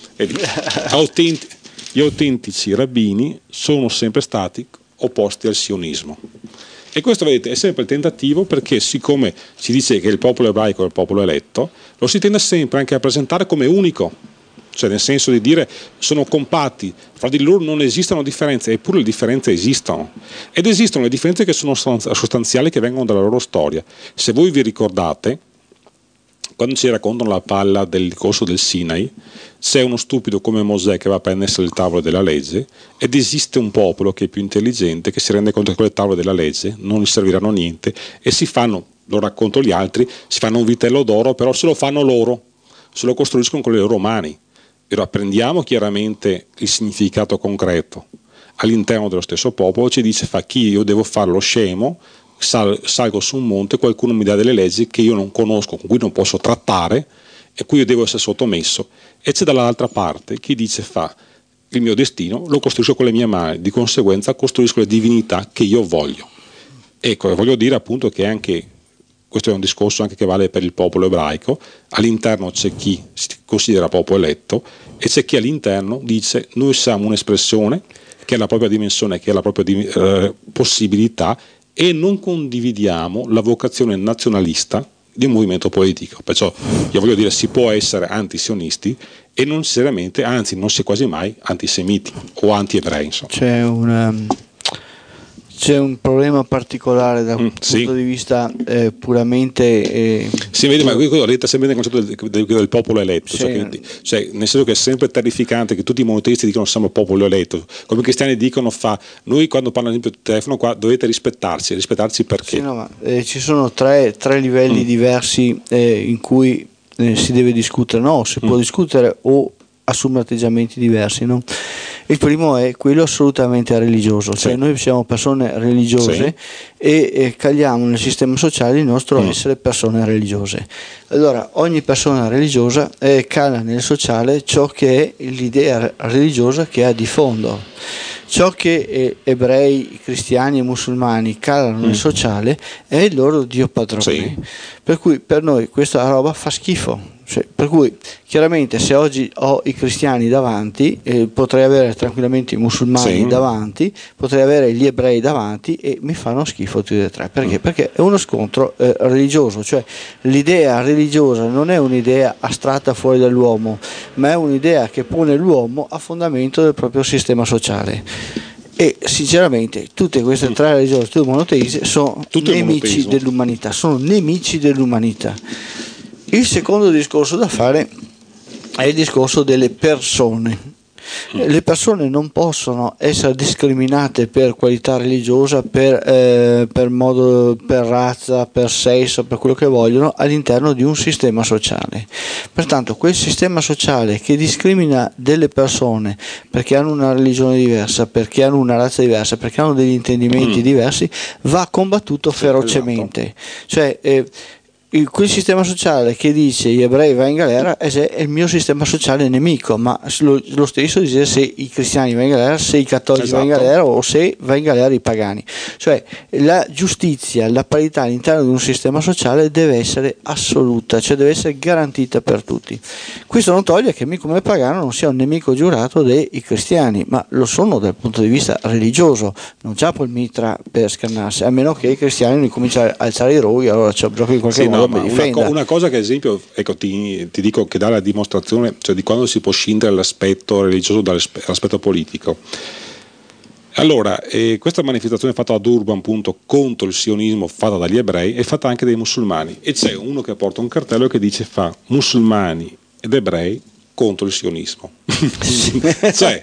Gli autentici rabbini sono sempre stati opposti al sionismo. E questo, vedete, è sempre il tentativo, perché siccome si dice che il popolo ebraico è il popolo eletto, lo si tende sempre anche a presentare come unico, cioè nel senso di dire sono compatti, fra di loro non esistono differenze, eppure le differenze esistono. Ed esistono le differenze che sono sostanziali, che vengono dalla loro storia. Se voi vi ricordate, quando ci raccontano la palla del corso del Sinai, c'è uno stupido come Mosè che va a prendersi le tavole della legge, ed esiste un popolo che è più intelligente, che si rende conto che quelle tavole della legge non gli serviranno a niente, e lo racconto gli altri, si fanno un vitello d'oro, però se lo fanno loro, se lo costruiscono con le loro mani. E apprendiamo chiaramente il significato concreto. All'interno dello stesso popolo ci dice chi io devo fare lo scemo salgo su un monte, qualcuno mi dà delle leggi che io non conosco, con cui non posso trattare e cui io devo essere sottomesso, e c'è dall'altra parte chi dice il mio destino lo costruisco con le mie mani, di conseguenza costruisco le divinità che io voglio. Ecco, voglio dire appunto che anche questo è un discorso anche che vale per il popolo ebraico. All'interno c'è chi si considera popolo eletto e c'è chi all'interno dice noi siamo un'espressione che ha la propria dimensione, che ha la propria possibilità, e non condividiamo la vocazione nazionalista di un movimento politico. Perciò io voglio dire, si può essere antisionisti e non necessariamente, anzi non si è quasi mai antisemiti o anti-ebrei, insomma.
C'è un problema particolare dal punto di vista puramente
si vede, ma qui resta sempre nel concetto del popolo eletto, cioè, nel senso che è sempre terrificante che tutti i monoteisti dicono siamo popolo eletto, come i cristiani dicono noi quando parlano ad esempio al telefono qua dovete rispettarci perché?
Ci sono tre livelli diversi in cui si deve discutere, si può discutere o assumere atteggiamenti diversi, no? Il primo è quello assolutamente religioso, cioè noi siamo persone religiose e caliamo nel sistema sociale il nostro essere persone religiose. Allora ogni persona religiosa cala nel sociale ciò che è l'idea religiosa che ha di fondo. Ciò che ebrei, cristiani e musulmani calano nel sociale è il loro Dio padrone, per cui per noi questa roba fa schifo. Per cui chiaramente se oggi ho i cristiani davanti potrei avere tranquillamente i musulmani davanti, potrei avere gli ebrei davanti e mi fanno schifo tutti e tre. Perché? Perché è uno scontro religioso, cioè l'idea religiosa non è un'idea astratta fuori dall'uomo, ma è un'idea che pone l'uomo a fondamento del proprio sistema sociale. E sinceramente tutte queste tre religioni, tutte monoteiste, sono nemici dell'umanità, Il secondo discorso da fare è il discorso delle persone. Le persone non possono essere discriminate per qualità religiosa, per modo, per razza, per sesso, per quello che vogliono all'interno di un sistema sociale. Pertanto quel sistema sociale che discrimina delle persone perché hanno una religione diversa, perché hanno una razza diversa, perché hanno degli intendimenti diversi, va combattuto ferocemente. Cioè, quel sistema sociale che dice gli ebrei vai in galera è il mio sistema sociale nemico, ma lo stesso dice se i cristiani vanno in galera, se i cattolici vanno in galera o se va in galera i pagani. Cioè la giustizia, la parità all'interno di un sistema sociale deve essere assoluta, cioè deve essere garantita per tutti. Questo non toglie che me come pagano non sia un nemico giurato dei cristiani, ma lo sono dal punto di vista religioso, non c'ha il mitra per scannarsi, a meno che i cristiani non cominciano a alzare i roghi, allora c'è in qualche modo.
Una cosa che ad esempio ti dico che dà la dimostrazione, cioè di quando si può scindere l'aspetto religioso dall'aspetto politico. Allora, questa manifestazione fatta a Durban appunto contro il sionismo fatta dagli ebrei è fatta anche dai musulmani, e c'è uno che porta un cartello che dice musulmani ed ebrei contro il sionismo. Cioè,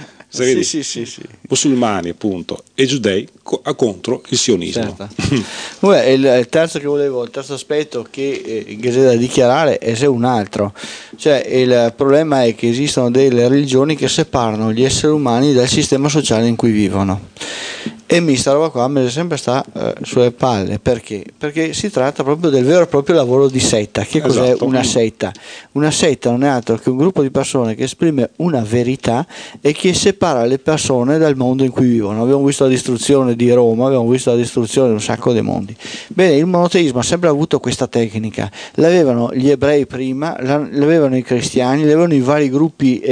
sì. Musulmani appunto e giudei contro il sionismo.
Certo. Il terzo aspetto che c'è da dichiarare è un altro, cioè il problema è che esistono delle religioni che separano gli esseri umani dal sistema sociale in cui vivono, e sta roba qua me sempre sta sulle palle. Perché? Perché si tratta proprio del vero e proprio lavoro di setta. Che cos'è una setta? Una setta non è altro che un gruppo di persone che esprime una verità e che separa le persone dal mondo in cui vivono. Abbiamo visto la distruzione di Roma, abbiamo visto la distruzione di un sacco di mondi. Bene, il monoteismo ha sempre avuto questa tecnica, l'avevano gli ebrei prima, l'avevano i cristiani, l'avevano i vari gruppi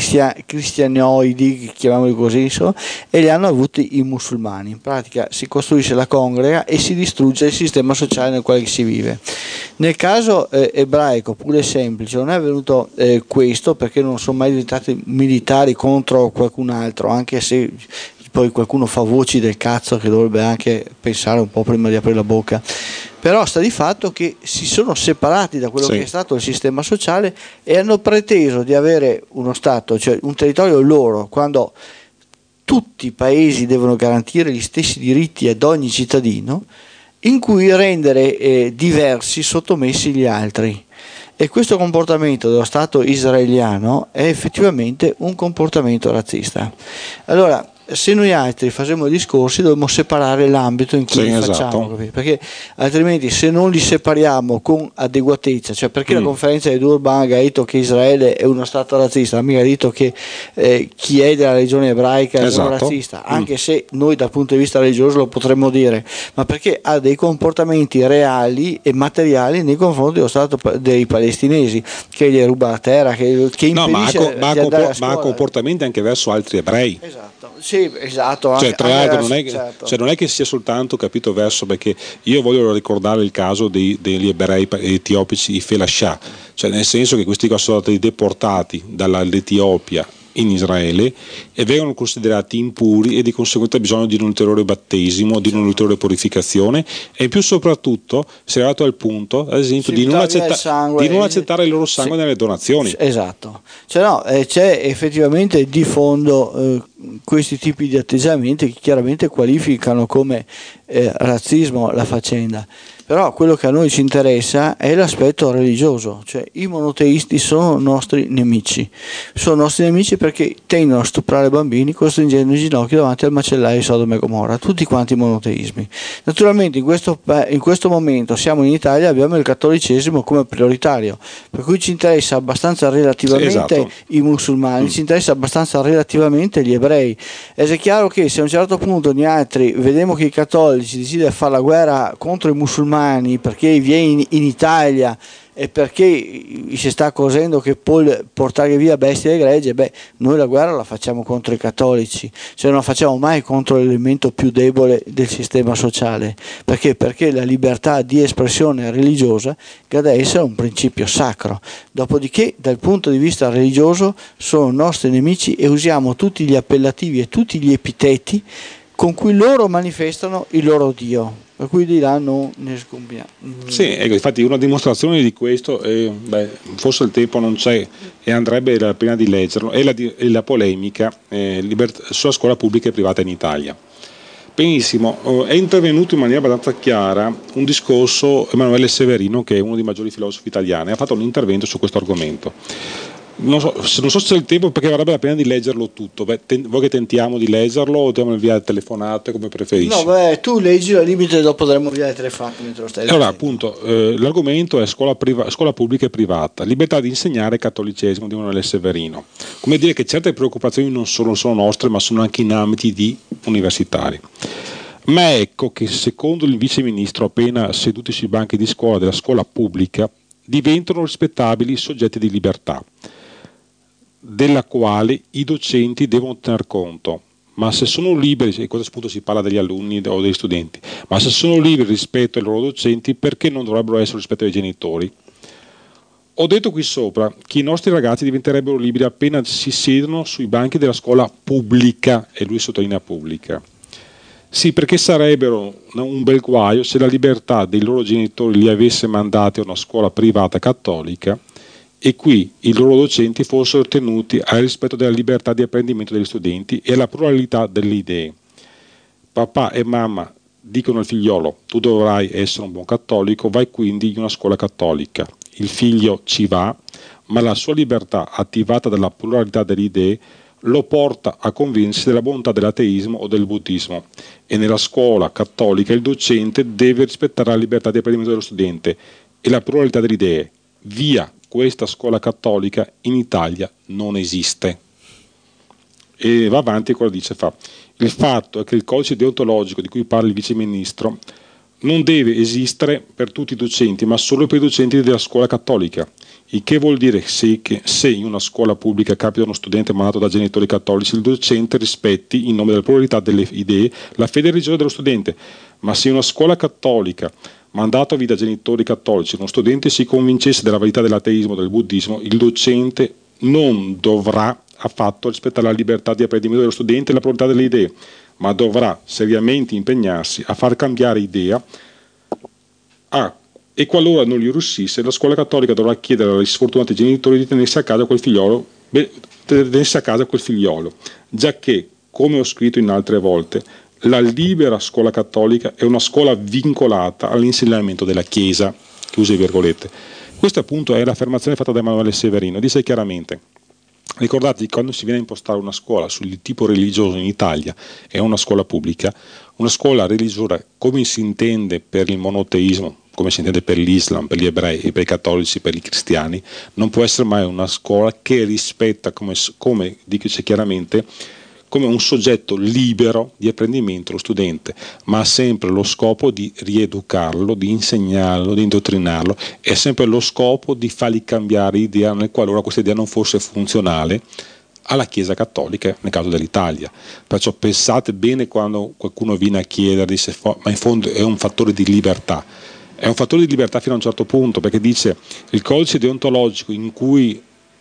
cristianoidi, chiamiamoli così, e li hanno avuti i musulmani. In pratica si costruisce la congrega e si distrugge il sistema sociale nel quale si vive. Nel caso ebraico pure semplice non è avvenuto questo, perché non sono mai diventati militari contro qualcun altro, anche se poi qualcuno fa voci del cazzo che dovrebbe anche pensare un po' prima di aprire la bocca. Però sta di fatto che si sono separati da quello che è stato il sistema sociale e hanno preteso di avere uno Stato, cioè un territorio loro, quando tutti i paesi devono garantire gli stessi diritti ad ogni cittadino, in cui rendere diversi, sottomessi gli altri. E questo comportamento dello Stato israeliano è effettivamente un comportamento razzista. Allora, se noi altri facciamo i discorsi dobbiamo separare l'ambito in cui li facciamo,
esatto.
perché altrimenti se non li separiamo con adeguatezza, cioè perché la conferenza di Durban ha detto che Israele è uno stato razzista, non ha mica detto che chi è della religione ebraica è un razzista, anche se noi dal punto di vista religioso lo potremmo dire, ma perché ha dei comportamenti reali e materiali nei confronti dello stato dei palestinesi, che gli ruba la terra, che impedisce di andare a scuola.
Ma ha comportamenti anche verso altri ebrei.
Esatto. Sì, esatto.
Cioè, tra l'altro
certo.
non è che sia soltanto, capito, verso, perché io voglio ricordare il caso degli ebrei etiopici, i Felascià, cioè nel senso che questi sono stati deportati dall'Etiopia in Israele e vengono considerati impuri e di conseguenza bisogno di un ulteriore battesimo, di un'ulteriore purificazione, e in più soprattutto si è arrivato al punto, ad esempio, di non accettare il loro sangue nelle donazioni.
Esatto, c'è effettivamente di fondo questi tipi di atteggiamenti che chiaramente qualificano come razzismo la faccenda. Però quello che a noi ci interessa è l'aspetto religioso, cioè i monoteisti sono nostri nemici perché tendono a stuprare bambini costringendo in ginocchio davanti al macellaio di Sodoma e Gomorra, tutti quanti i monoteismi. Naturalmente in questo momento siamo in Italia, abbiamo il cattolicesimo come prioritario, per cui ci interessa abbastanza relativamente i musulmani, ci interessa abbastanza relativamente gli ebrei. Ed è chiaro che se a un certo punto noi altri vediamo che i cattolici decidono di fare la guerra contro i musulmani perché viene in Italia e perché si sta cosendo che può portare via bestie e gregge, noi la guerra la facciamo contro i cattolici, cioè non la facciamo mai contro l'elemento più debole del sistema sociale, perché la libertà di espressione religiosa deve essere un principio sacro. Dopodiché dal punto di vista religioso sono nostri nemici e usiamo tutti gli appellativi e tutti gli epiteti con cui loro manifestano il loro Dio, per cui di là non ne sgombiamo.
Sì, ecco, infatti una dimostrazione di questo, forse il tempo non c'è e andrebbe la pena di leggerlo, è la polemica sulla scuola pubblica e privata in Italia. Benissimo, è intervenuto in maniera abbastanza chiara un discorso Emanuele Severino, che è uno dei maggiori filosofi italiani, ha fatto un intervento su questo argomento. Non so se c'è il tempo, perché varrebbe la pena di leggerlo tutto. Vuoi che tentiamo di leggerlo o diamo via telefonate, come preferisci?
No, tu leggi al limite, dopo potremmo via le telefonate mentre lo stai
allora
leggendo.
appunto l'argomento è scuola pubblica e privata, libertà di insegnare, cattolicesimo di Emanuele Severino. Come dire che certe preoccupazioni non solo sono nostre, ma sono anche in ambiti universitari. Ma ecco che secondo il vice ministro appena seduti sui banchi di scuola della scuola pubblica diventano rispettabili soggetti di libertà, della quale i docenti devono tener conto, ma se sono liberi, e questo appunto si parla degli alunni o degli studenti, ma se sono liberi rispetto ai loro docenti, perché non dovrebbero essere rispetto ai genitori? Ho detto qui sopra che i nostri ragazzi diventerebbero liberi appena si siedono sui banchi della scuola pubblica, e lui sottolinea pubblica. Sì, perché sarebbero un bel guaio se la libertà dei loro genitori li avesse mandati a una scuola privata cattolica e qui i loro docenti fossero tenuti al rispetto della libertà di apprendimento degli studenti e alla pluralità delle idee. Papà e mamma dicono al figliolo: tu dovrai essere un buon cattolico, vai quindi in una scuola cattolica. Il figlio ci va, ma la sua libertà, attivata dalla pluralità delle idee, lo porta a convincersi della bontà dell'ateismo o del buddismo, e nella scuola cattolica il docente deve rispettare la libertà di apprendimento dello studente e la pluralità delle idee. Via questa scuola cattolica in Italia non esiste. E va avanti e cosa dice? Il fatto è che il codice deontologico di cui parla il vice ministro non deve esistere per tutti i docenti, ma solo per i docenti della scuola cattolica, il che vuol dire che se in una scuola pubblica capita uno studente mandato da genitori cattolici, il docente rispetti, in nome della pluralità delle idee, la fede religiosa dello studente. Ma se in una scuola cattolica mandatovi da genitori cattolici uno studente si convincesse della validità dell'ateismo o del buddismo, il docente non dovrà affatto rispettare la libertà di apprendimento dello studente e la pluralità delle idee, ma dovrà seriamente impegnarsi a far cambiare idea e qualora non gli riuscisse, la scuola cattolica dovrà chiedere agli sfortunati genitori di tenersi a casa quel figliolo, giacché, come ho scritto in altre volte, la libera scuola cattolica è una scuola vincolata all'insegnamento della Chiesa, chiuse virgolette. Questa appunto è l'affermazione fatta da Emanuele Severino. Dice chiaramente: Ricordate, quando si viene a impostare una scuola sul tipo religioso in Italia, è una scuola pubblica, una scuola religiosa come si intende per il monoteismo, come si intende per l'Islam, per gli ebrei, per i cattolici, per i cristiani, non può essere mai una scuola che rispetta, come dice chiaramente, come un soggetto libero di apprendimento lo studente, ma ha sempre lo scopo di rieducarlo, di insegnarlo, di indottrinarlo, è sempre lo scopo di fargli cambiare idea nel qualora questa idea non fosse funzionale alla Chiesa Cattolica, nel caso dell'Italia. Perciò pensate bene quando qualcuno viene a chiedervi se ma in fondo è un fattore di libertà. È un fattore di libertà fino a un certo punto, perché dice il codice deontologico in cui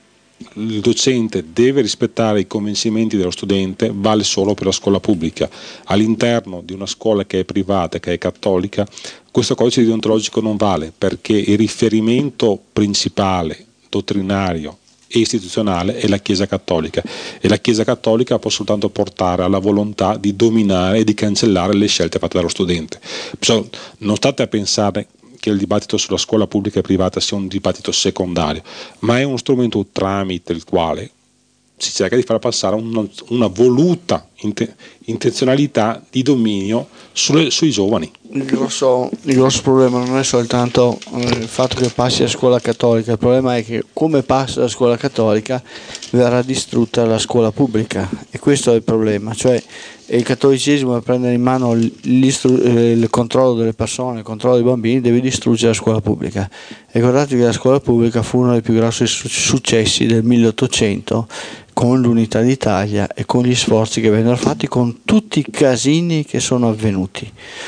il docente deve rispettare i convincimenti dello studente vale solo per la scuola pubblica. All'interno di una scuola che è privata, che è cattolica, questo codice deontologico non vale, perché il riferimento principale, dottrinario e istituzionale è la Chiesa Cattolica, e la Chiesa Cattolica può soltanto portare alla volontà di dominare e di cancellare le scelte fatte dallo studente. Perciò non state a pensare che il dibattito sulla scuola pubblica e privata sia un dibattito secondario, ma è uno strumento tramite il quale si cerca di far passare una voluta intenzionalità di dominio sui giovani.
Il grosso problema non è soltanto il fatto che passi a scuola cattolica, il problema è che come passa la scuola cattolica verrà distrutta la scuola pubblica, e questo è il problema, cioè il cattolicesimo per prendere in mano il controllo delle persone, il controllo dei bambini, deve distruggere la scuola pubblica. Ricordate che la scuola pubblica fu uno dei più grossi successi del 1800 con l'unità d'Italia e con gli sforzi che vennero fatti, con tutti i casini che sono avvenuti.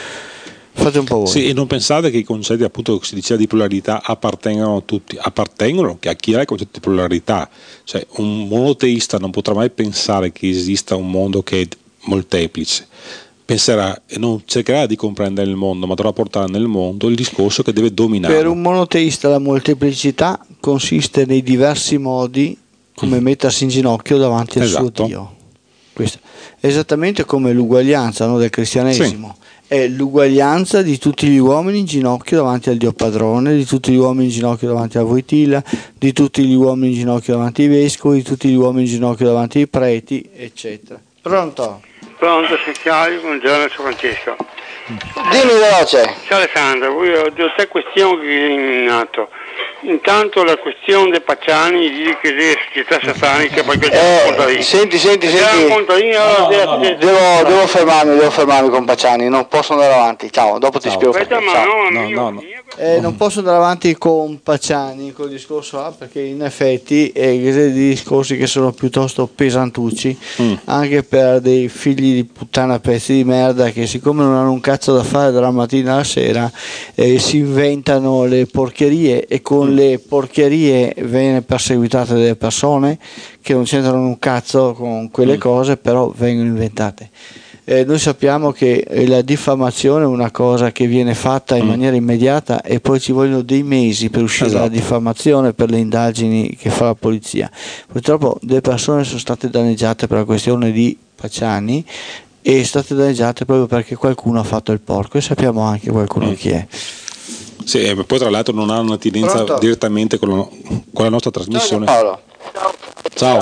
Fate un po' voi.
Sì, e non pensate che i concetti, appunto, che si diceva di pluralità, appartengono a tutti, appartengono a chi ha il concetto di pluralità. Cioè, un monoteista non potrà mai pensare che esista un mondo che è molteplice. Penserà e non cercherà di comprendere il mondo, ma dovrà portare nel mondo il discorso che deve dominare.
Per un monoteista la molteplicità consiste nei diversi modi come mettersi in ginocchio davanti al suo Dio. Questo. Esattamente come l'uguaglianza, no, del cristianesimo. Sì. È l'uguaglianza di tutti gli uomini in ginocchio davanti al Dio padrone, di tutti gli uomini in ginocchio davanti alla Voitila, di tutti gli uomini in ginocchio davanti ai vescovi, di tutti gli uomini in ginocchio davanti ai preti, eccetera. Pronto?
Pronto, sei chiaro? Buongiorno, sono Francesco.
Dimmi veloce.
Ciao Alessandro, ho tre questioni che in atto. Intanto la questione dei Pacciani, di che è società satanica, perché
senti. Devo fermarmi con Pacciani, non posso andare avanti. Ciao, dopo ti spiego.
Aspetta,
no. Non posso andare avanti con Pacciani col discorso perché in effetti è dei discorsi che sono piuttosto pesantucci, anche per dei figli di puttana, pezzi di merda, che siccome non hanno un cazzo da fare dalla mattina alla sera si inventano le porcherie, e con le porcherie viene perseguitate delle persone che non c'entrano un cazzo con quelle cose, però vengono inventate. Noi sappiamo che la diffamazione è una cosa che viene fatta in maniera immediata, e poi ci vogliono dei mesi per uscire dalla diffamazione, per le indagini che fa la polizia. Purtroppo delle persone sono state danneggiate per la questione di Pacciani, e state danneggiate proprio perché qualcuno ha fatto il porco, e sappiamo anche qualcuno chi è.
Sì, poi tra l'altro non ha un'attinenza direttamente con la nostra trasmissione. Ciao.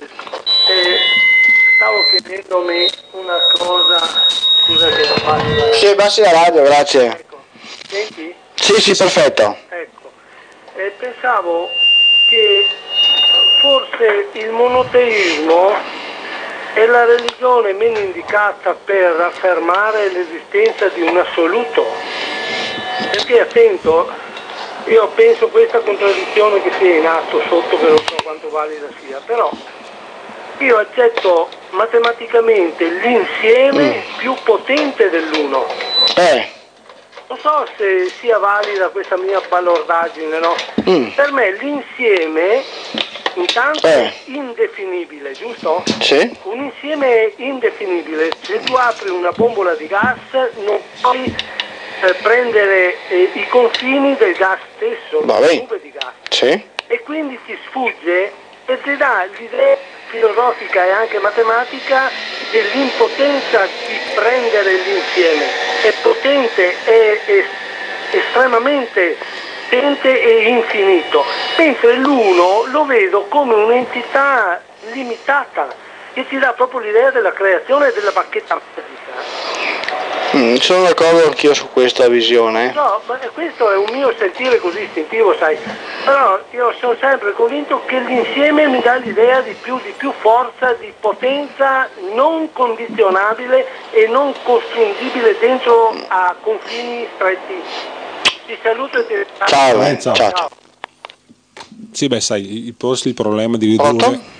Stavo chiedendomi una cosa, scusa che non faccio.
Sì, abbassi la radio, grazie.
Ecco. Senti?
Sì, perfetto.
Ecco, pensavo che forse il monoteismo è la religione meno indicata per affermare l'esistenza di un assoluto. Perché, attento, io penso questa contraddizione che sia in atto sotto, che non so quanto valida sia, però io accetto matematicamente l'insieme più potente dell'uno. Non so se sia valida questa mia balordaggine, no? Per me l'insieme intanto è indefinibile, giusto?
Sì.
Un insieme indefinibile. Se tu apri una bombola di gas non puoi prendere i confini del gas stesso, la nube di gas.
Sì.
E quindi ti sfugge e ti dà l'idea filosofica e anche matematica dell'impotenza di prendere l'insieme. È potente, è estremamente esistente e infinito, mentre l'uno lo vedo come un'entità limitata che ti dà proprio l'idea della creazione e della bacchetta magica.
Sono d'accordo anch'io su questa visione.
No, ma questo è un mio sentire così istintivo, sai. Però io sono sempre convinto che l'insieme mi dà l'idea di più forza, di potenza non condizionabile e non costringibile dentro a confini stretti. Ti saluto e ti
Ciao.
Ciao. Sì, beh, sai, porsi il problema di ridurre...
Pronto?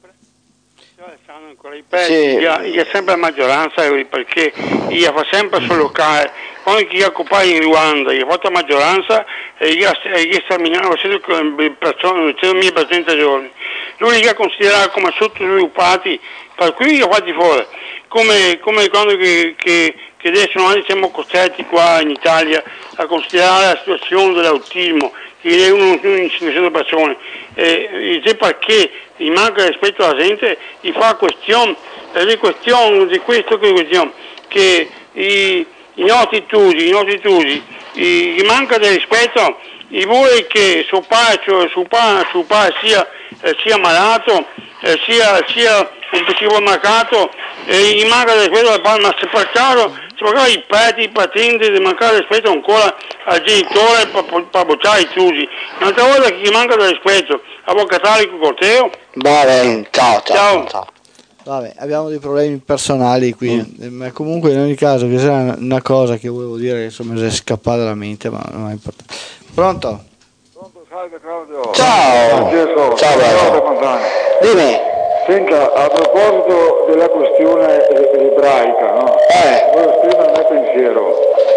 Sì. Io sempre la maggioranza perché io fa sempre solo locale quando chi occupa in Ruanda io ho fatto la maggioranza e io sterminavo 100.000 giorni lui li ha considerato come sottosviluppati per cui io ho fatti fuori come quando che adesso noi siamo costretti qua in Italia a considerare la situazione dell'autismo che è uno in 500 persone e perché gli manca rispetto alla gente gli fa questione di questo che i nostri studi gli manca di rispetto gli vuole che suo padre sia malato sia un psicomarcato e gli manca di rispetto al padre ma se per caso i patenti di mancare rispetto ancora al genitore per bocciare i studi un'altra volta che gli manca di rispetto avvocatari con corteo
Va bene, ciao. Vabbè, abbiamo dei problemi personali qui, ma comunque in ogni caso che sia una cosa che volevo dire che insomma mi è scappata dalla mente, ma non è importante. Pronto?
Pronto, salve Claudio.
Ciao.
Ciao.
Dimmi.
Senta, a proposito della questione ebraica, no? Voglio esprimere il mio pensiero.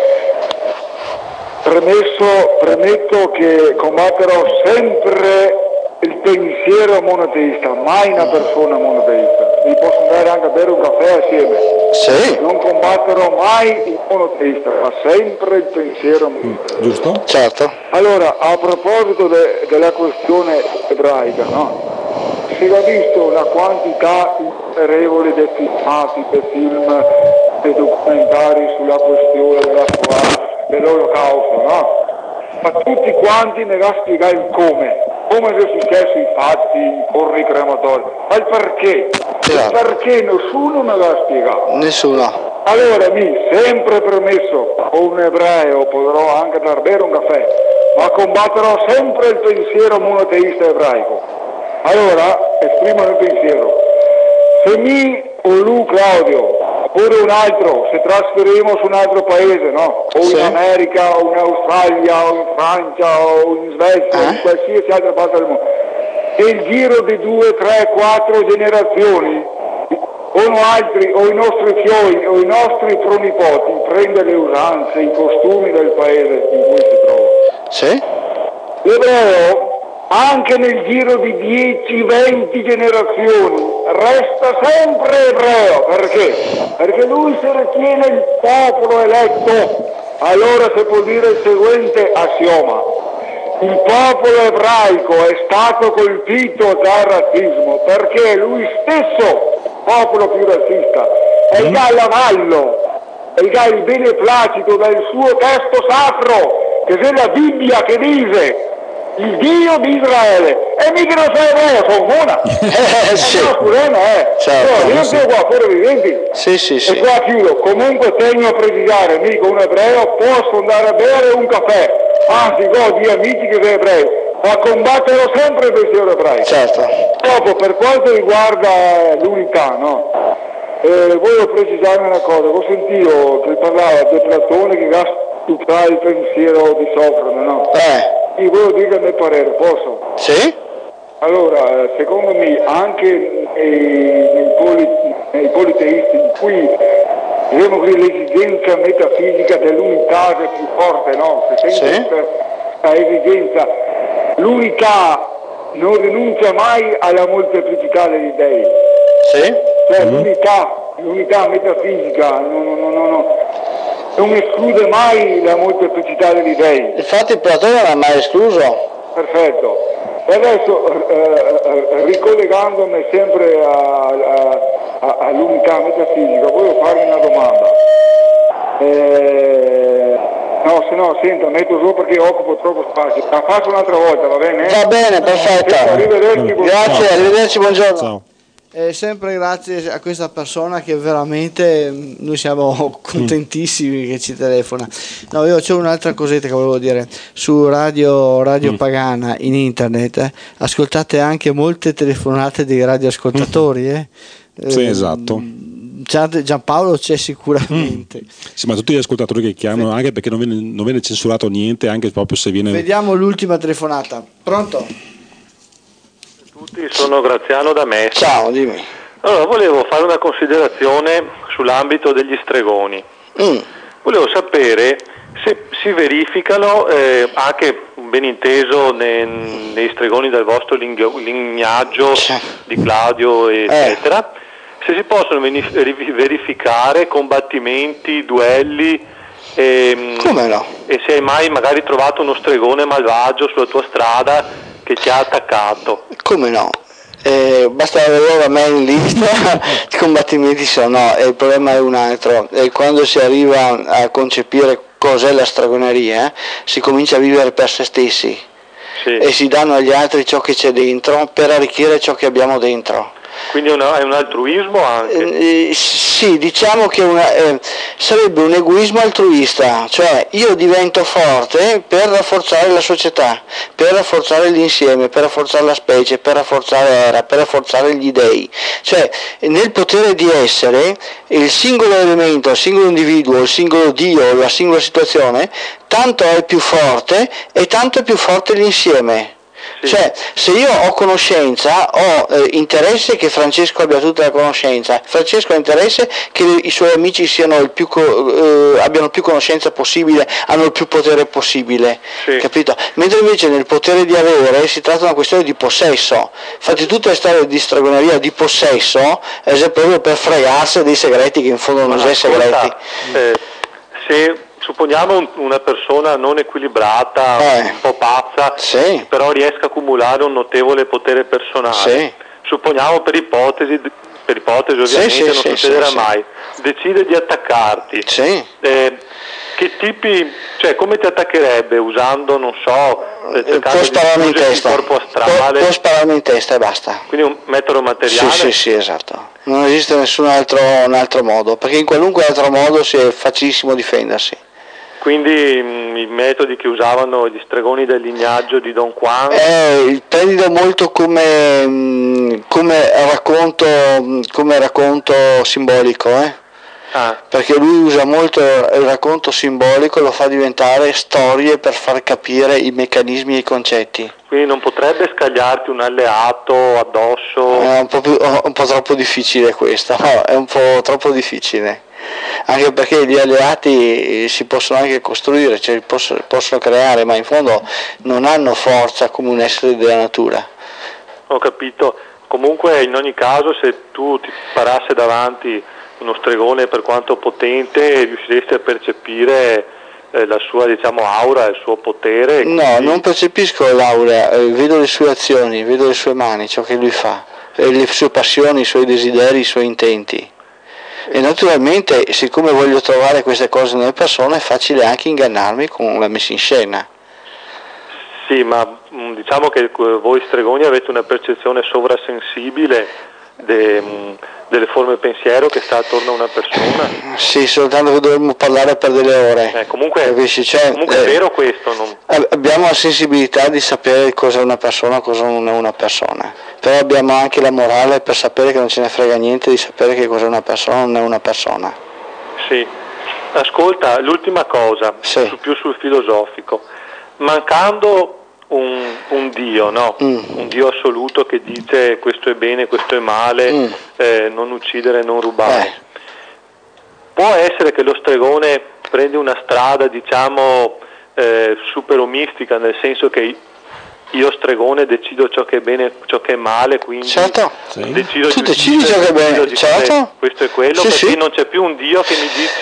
Premetto che combatterò sempre il pensiero monoteista, mai una persona monoteista. Vi posso andare anche a bere un caffè assieme.
Sì.
Non combatterò mai il monoteista, ma sempre il pensiero monoteista.
Giusto?
Certo.
Allora, a proposito della questione ebraica, no? Si è visto una quantità innumerevole di filmati, di film, di documentari sulla questione della Shoah, dell'Olocausto, no? Ma tutti quanti ne va a spiegare il come sono successi i fatti, i forni crematori, ma il perché? Il perché nessuno me l'ha spiegato.
Nessuno.
Allora sempre premesso, con un ebreo potrò anche dar bere un caffè, ma combatterò sempre il pensiero monoteista ebraico. Allora, esprimo il pensiero. Se mi o lui Claudio, oppure un altro, se trasferiremo su un altro paese, no? O in America, o in Australia, o in Francia, o in Svezia, o in qualsiasi altra parte del mondo, che il giro di 2, 3, 4 generazioni, o altri, o i nostri figli, o i nostri pronipoti, prende le usanze, i costumi del paese in cui si trova.
Sì?
L'ebreo, anche nel giro di 10-20 generazioni, resta sempre ebreo. Perché? Perché lui si ritiene il popolo eletto. Allora si può dire il seguente assioma: il popolo ebraico è stato colpito dal razzismo perché lui stesso, popolo più razzista, è il avallo, è il beneplacito del suo testo sacro, che è la Bibbia, che dice il Dio di Israele, e mica non sono ebreo, sono una.
Sì.
Certo. Io sono qua fuori viventi.
Sì.
E qua chiudo. Comunque tengo a precisare, mica un ebreo posso andare a bere un caffè, anzi ho di amici che sono ebrei, ma combatterò sempre il pensiero ebraico.
Certo.
Dopo, per quanto riguarda l'unità, no? Voglio precisare una cosa, ho sentito che parlava di Platone che va a stuprare il pensiero di Socrate, no? Io voglio dire il mio parere, posso?
Sì?
Allora, secondo me anche nei politeisti in cui vediamo che l'esigenza metafisica dell'unità è più forte, no? Se sente questa esigenza, l'unità non rinuncia mai alla molteplicità degli dei.
Sì?
Cioè l'unità metafisica non esclude mai la molteplicità degli dei.
Infatti Platone non ha mai escluso.
Perfetto. E adesso ricollegandomi sempre all'unità metafisica, voglio farvi una domanda. No, se no, senta, metto su perché occupo troppo spazio. La faccio un'altra volta, va bene?
Va bene, perfetto.
Arrivederci.
Grazie, arrivederci, buongiorno.
Ciao.
Sempre grazie a questa persona che veramente noi siamo contentissimi che ci telefona. No, io c'ho un'altra cosetta che volevo dire. Su Radio Pagana in internet ascoltate anche molte telefonate dei radioascoltatori.
Sì, esatto.
Giampaolo c'è sicuramente.
Sì, ma tutti gli ascoltatori che chiamano, anche perché non viene censurato niente, anche proprio se viene...
Vediamo l'ultima telefonata. Pronto?
Sono Graziano da Mestre.
Ciao, dimmi.
Allora, volevo fare una considerazione sull'ambito degli stregoni. Volevo sapere se si verificano, anche ben inteso nei stregoni del vostro lignaggio di Claudio, eccetera, se si possono verificare combattimenti, duelli,
come no?
E se hai mai magari trovato uno stregone malvagio sulla tua strada che ti ha attaccato.
Come no? Basta vedere a me in lista i combattimenti sono, il problema è un altro, quando si arriva a concepire cos'è la stregoneria, si comincia a vivere per se stessi, sì, e si danno agli altri ciò che c'è dentro per arricchire ciò che abbiamo dentro.
Quindi è un altruismo anche?
Sì, diciamo che sarebbe un egoismo altruista, cioè io divento forte per rafforzare la società, per rafforzare l'insieme, per rafforzare la specie, per rafforzare Era, per rafforzare gli dei. Cioè nel potere di essere il singolo elemento, il singolo individuo, il singolo Dio, la singola situazione, tanto è più forte e tanto è più forte l'insieme. Cioè, se io ho conoscenza, ho interesse che Francesco abbia tutta la conoscenza, Francesco ha interesse che i suoi amici siano abbiano più conoscenza possibile, hanno il più potere possibile, sì, capito? Mentre invece nel potere di avere si tratta di una questione di possesso. Infatti tutte le storie di stregoneria di possesso è proprio per fregarsi dei segreti che in fondo non sono segreti.
Se supponiamo una persona non equilibrata, un po' pazza,
sì,
però riesca a accumulare un notevole potere personale, sì, supponiamo per ipotesi ovviamente, sì, non succederà mai, decide di attaccarti,
sì,
che tipi, cioè come ti attaccherebbe? Usando, non so,
può spararmi in testa,
corpo astrale,
può spararmi in testa e basta.
Quindi un metodo materiale?
Sì, esatto. Non esiste nessun altro modo, perché in qualunque altro modo è facilissimo difendersi.
Quindi i metodi che usavano gli stregoni del lignaggio di Don Juan?
Prendilo molto come racconto simbolico, perché lui usa molto il racconto simbolico, lo fa diventare storie per far capire i meccanismi e i concetti.
Quindi non potrebbe scagliarti un alleato addosso?
È un po' troppo difficile questo, no, è un po' troppo difficile. Anche perché gli alleati si possono anche costruire, cioè possono creare, ma in fondo non hanno forza come un essere della natura.
Ho capito. Comunque in ogni caso, se tu ti parasse davanti uno stregone, per quanto potente, riusciresti a percepire la sua, diciamo, aura, il suo potere?
No, non percepisco l'aura, vedo le sue azioni, vedo le sue mani, ciò che lui fa, le sue passioni, i suoi desideri, i suoi intenti. E naturalmente, siccome voglio trovare queste cose nelle persone, è facile anche ingannarmi con la messa in scena.
Sì, ma diciamo che voi stregoni avete una percezione sovrasensibile delle forme pensiero che sta attorno a una persona?
Sì, soltanto che dovremmo parlare per delle ore.
Comunque è vero questo.
Abbiamo la sensibilità di sapere cosa è una persona, cosa non è una persona, però abbiamo anche la morale per sapere che non ce ne frega niente di sapere che cosa è una persona, non è una persona.
Sì. Ascolta, l'ultima cosa, più sul filosofico. Mancando un Dio, no? Un Dio assoluto che dice questo è bene, questo è male, non uccidere, non rubare. Può essere che lo stregone prende una strada, diciamo, superomistica, nel senso che io stregone decido ciò che è bene, ciò che è male, quindi decido
tu decidi ciò che è bene, certo.
Questo è quello, perché non c'è più un Dio che mi dice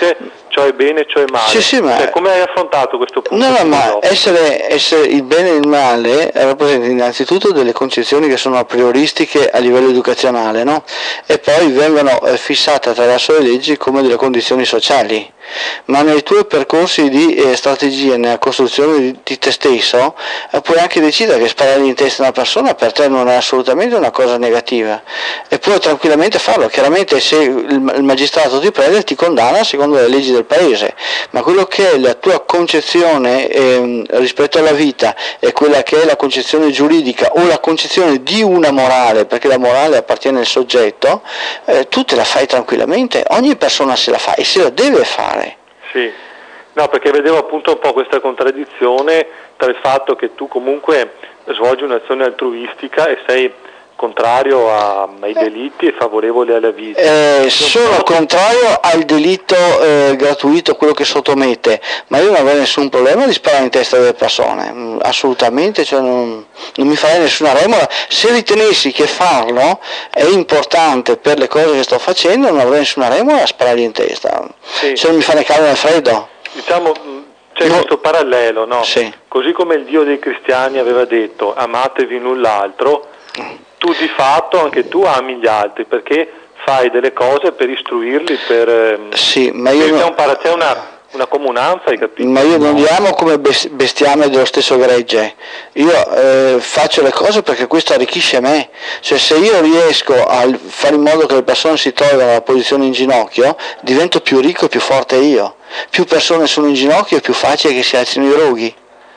ciò è bene, ciò è male.
Sì, ma...
come hai affrontato questo punto?
No, ma essere il bene e il male rappresenta innanzitutto delle concezioni che sono a prioristiche a livello educazionale, no? E poi vengono fissate attraverso le leggi come delle condizioni sociali. Ma nei tuoi percorsi di strategia, nella costruzione di te stesso, puoi anche decidere che sparare in testa a una persona per te non è assolutamente una cosa negativa, e puoi tranquillamente farlo. Chiaramente se il magistrato ti prende ti condanna secondo le leggi del paese, ma quello che è la tua concezione rispetto alla vita e quella che è la concezione giuridica o la concezione di una morale, perché la morale appartiene al soggetto, tu te la fai tranquillamente, ogni persona se la fa e se la deve fare.
Sì, no, perché vedevo appunto un po' questa contraddizione tra il fatto che tu comunque svolgi un'azione altruistica e sei contrario ai delitti e favorevole alla vita.
Sono contrario al delitto gratuito, quello che sottomette, ma io non avrei nessun problema di sparare in testa delle persone, assolutamente, cioè non mi farei nessuna remora. Se ritenessi che farlo è importante per le cose che sto facendo, non avrei nessuna remora a sparare in testa.
Sì.
Se non mi fa né caldo né freddo.
Diciamo, c'è questo parallelo, no?
Sì.
Così come il Dio dei cristiani aveva detto amatevi l'un l'altro, tu di fatto anche tu ami gli altri, perché fai delle cose per istruirli, per...
Sì, ma io...
C'è una comunanza, hai capito?
Ma io non li amo come bestiame dello stesso gregge, io faccio le cose perché questo arricchisce me, cioè se io riesco a fare in modo che le persone si tolgano dalla posizione in ginocchio, divento più ricco e più forte io, più persone sono in ginocchio è più facile che si alzino i roghi.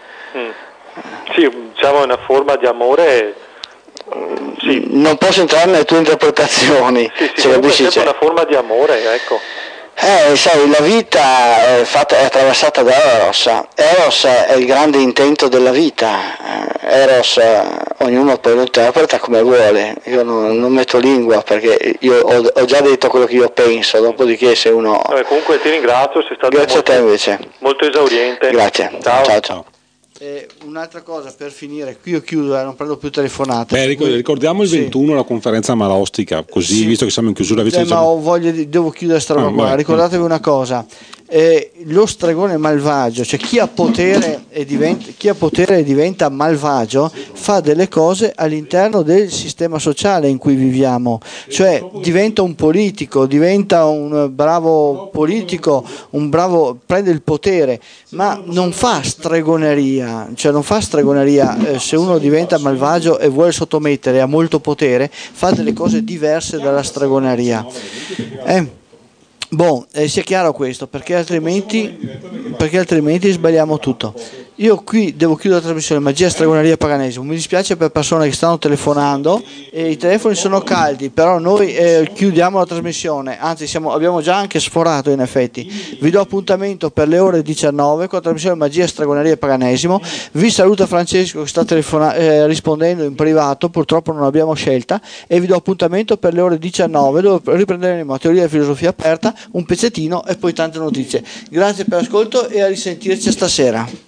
Sì, diciamo è una forma di amore. Sì.
Non posso entrare nelle tue interpretazioni.
Sì, è una forma di amore, ecco.
Sai, la vita è attraversata da Eros. Eros è il grande intento della vita. Eros ognuno poi lo interpreta come vuole. Io non metto lingua perché io ho già detto quello che io penso, dopodiché se uno...
Comunque ti ringrazio, sei stato
Grazie a te invece.
Molto esauriente.
Grazie. Ciao.
Un'altra cosa per finire, qui io chiudo, non prendo più telefonate.
Ricordiamo il 21 la conferenza Malostica, così visto che siamo in chiusura.
Ma ho voglia devo chiudere sta roba qua. Ricordatevi una cosa, lo stregone malvagio, cioè chi ha potere e diventa malvagio, fa delle cose all'interno del sistema sociale in cui viviamo, cioè diventa un politico, diventa un bravo politico, prende il potere, ma non fa stregoneria, se uno diventa malvagio e vuole sottomettere, ha molto potere, fa delle cose diverse dalla stregoneria. Sia chiaro questo, perché altrimenti sbagliamo tutto. Io qui devo chiudere la trasmissione Magia, Stregoneria, Paganesimo. Mi dispiace per persone che stanno telefonando e i telefoni sono caldi, però noi chiudiamo la trasmissione, anzi abbiamo già anche sforato in effetti. Vi do appuntamento per le ore 19 con la trasmissione Magia, Stregoneria e Paganesimo. Vi saluta Francesco che sta rispondendo in privato, purtroppo non abbiamo scelta, e vi do appuntamento per le ore 19 dove riprenderemo Teoria e Filosofia Aperta, un pezzettino e poi tante notizie. Grazie per l'ascolto e a risentirci stasera.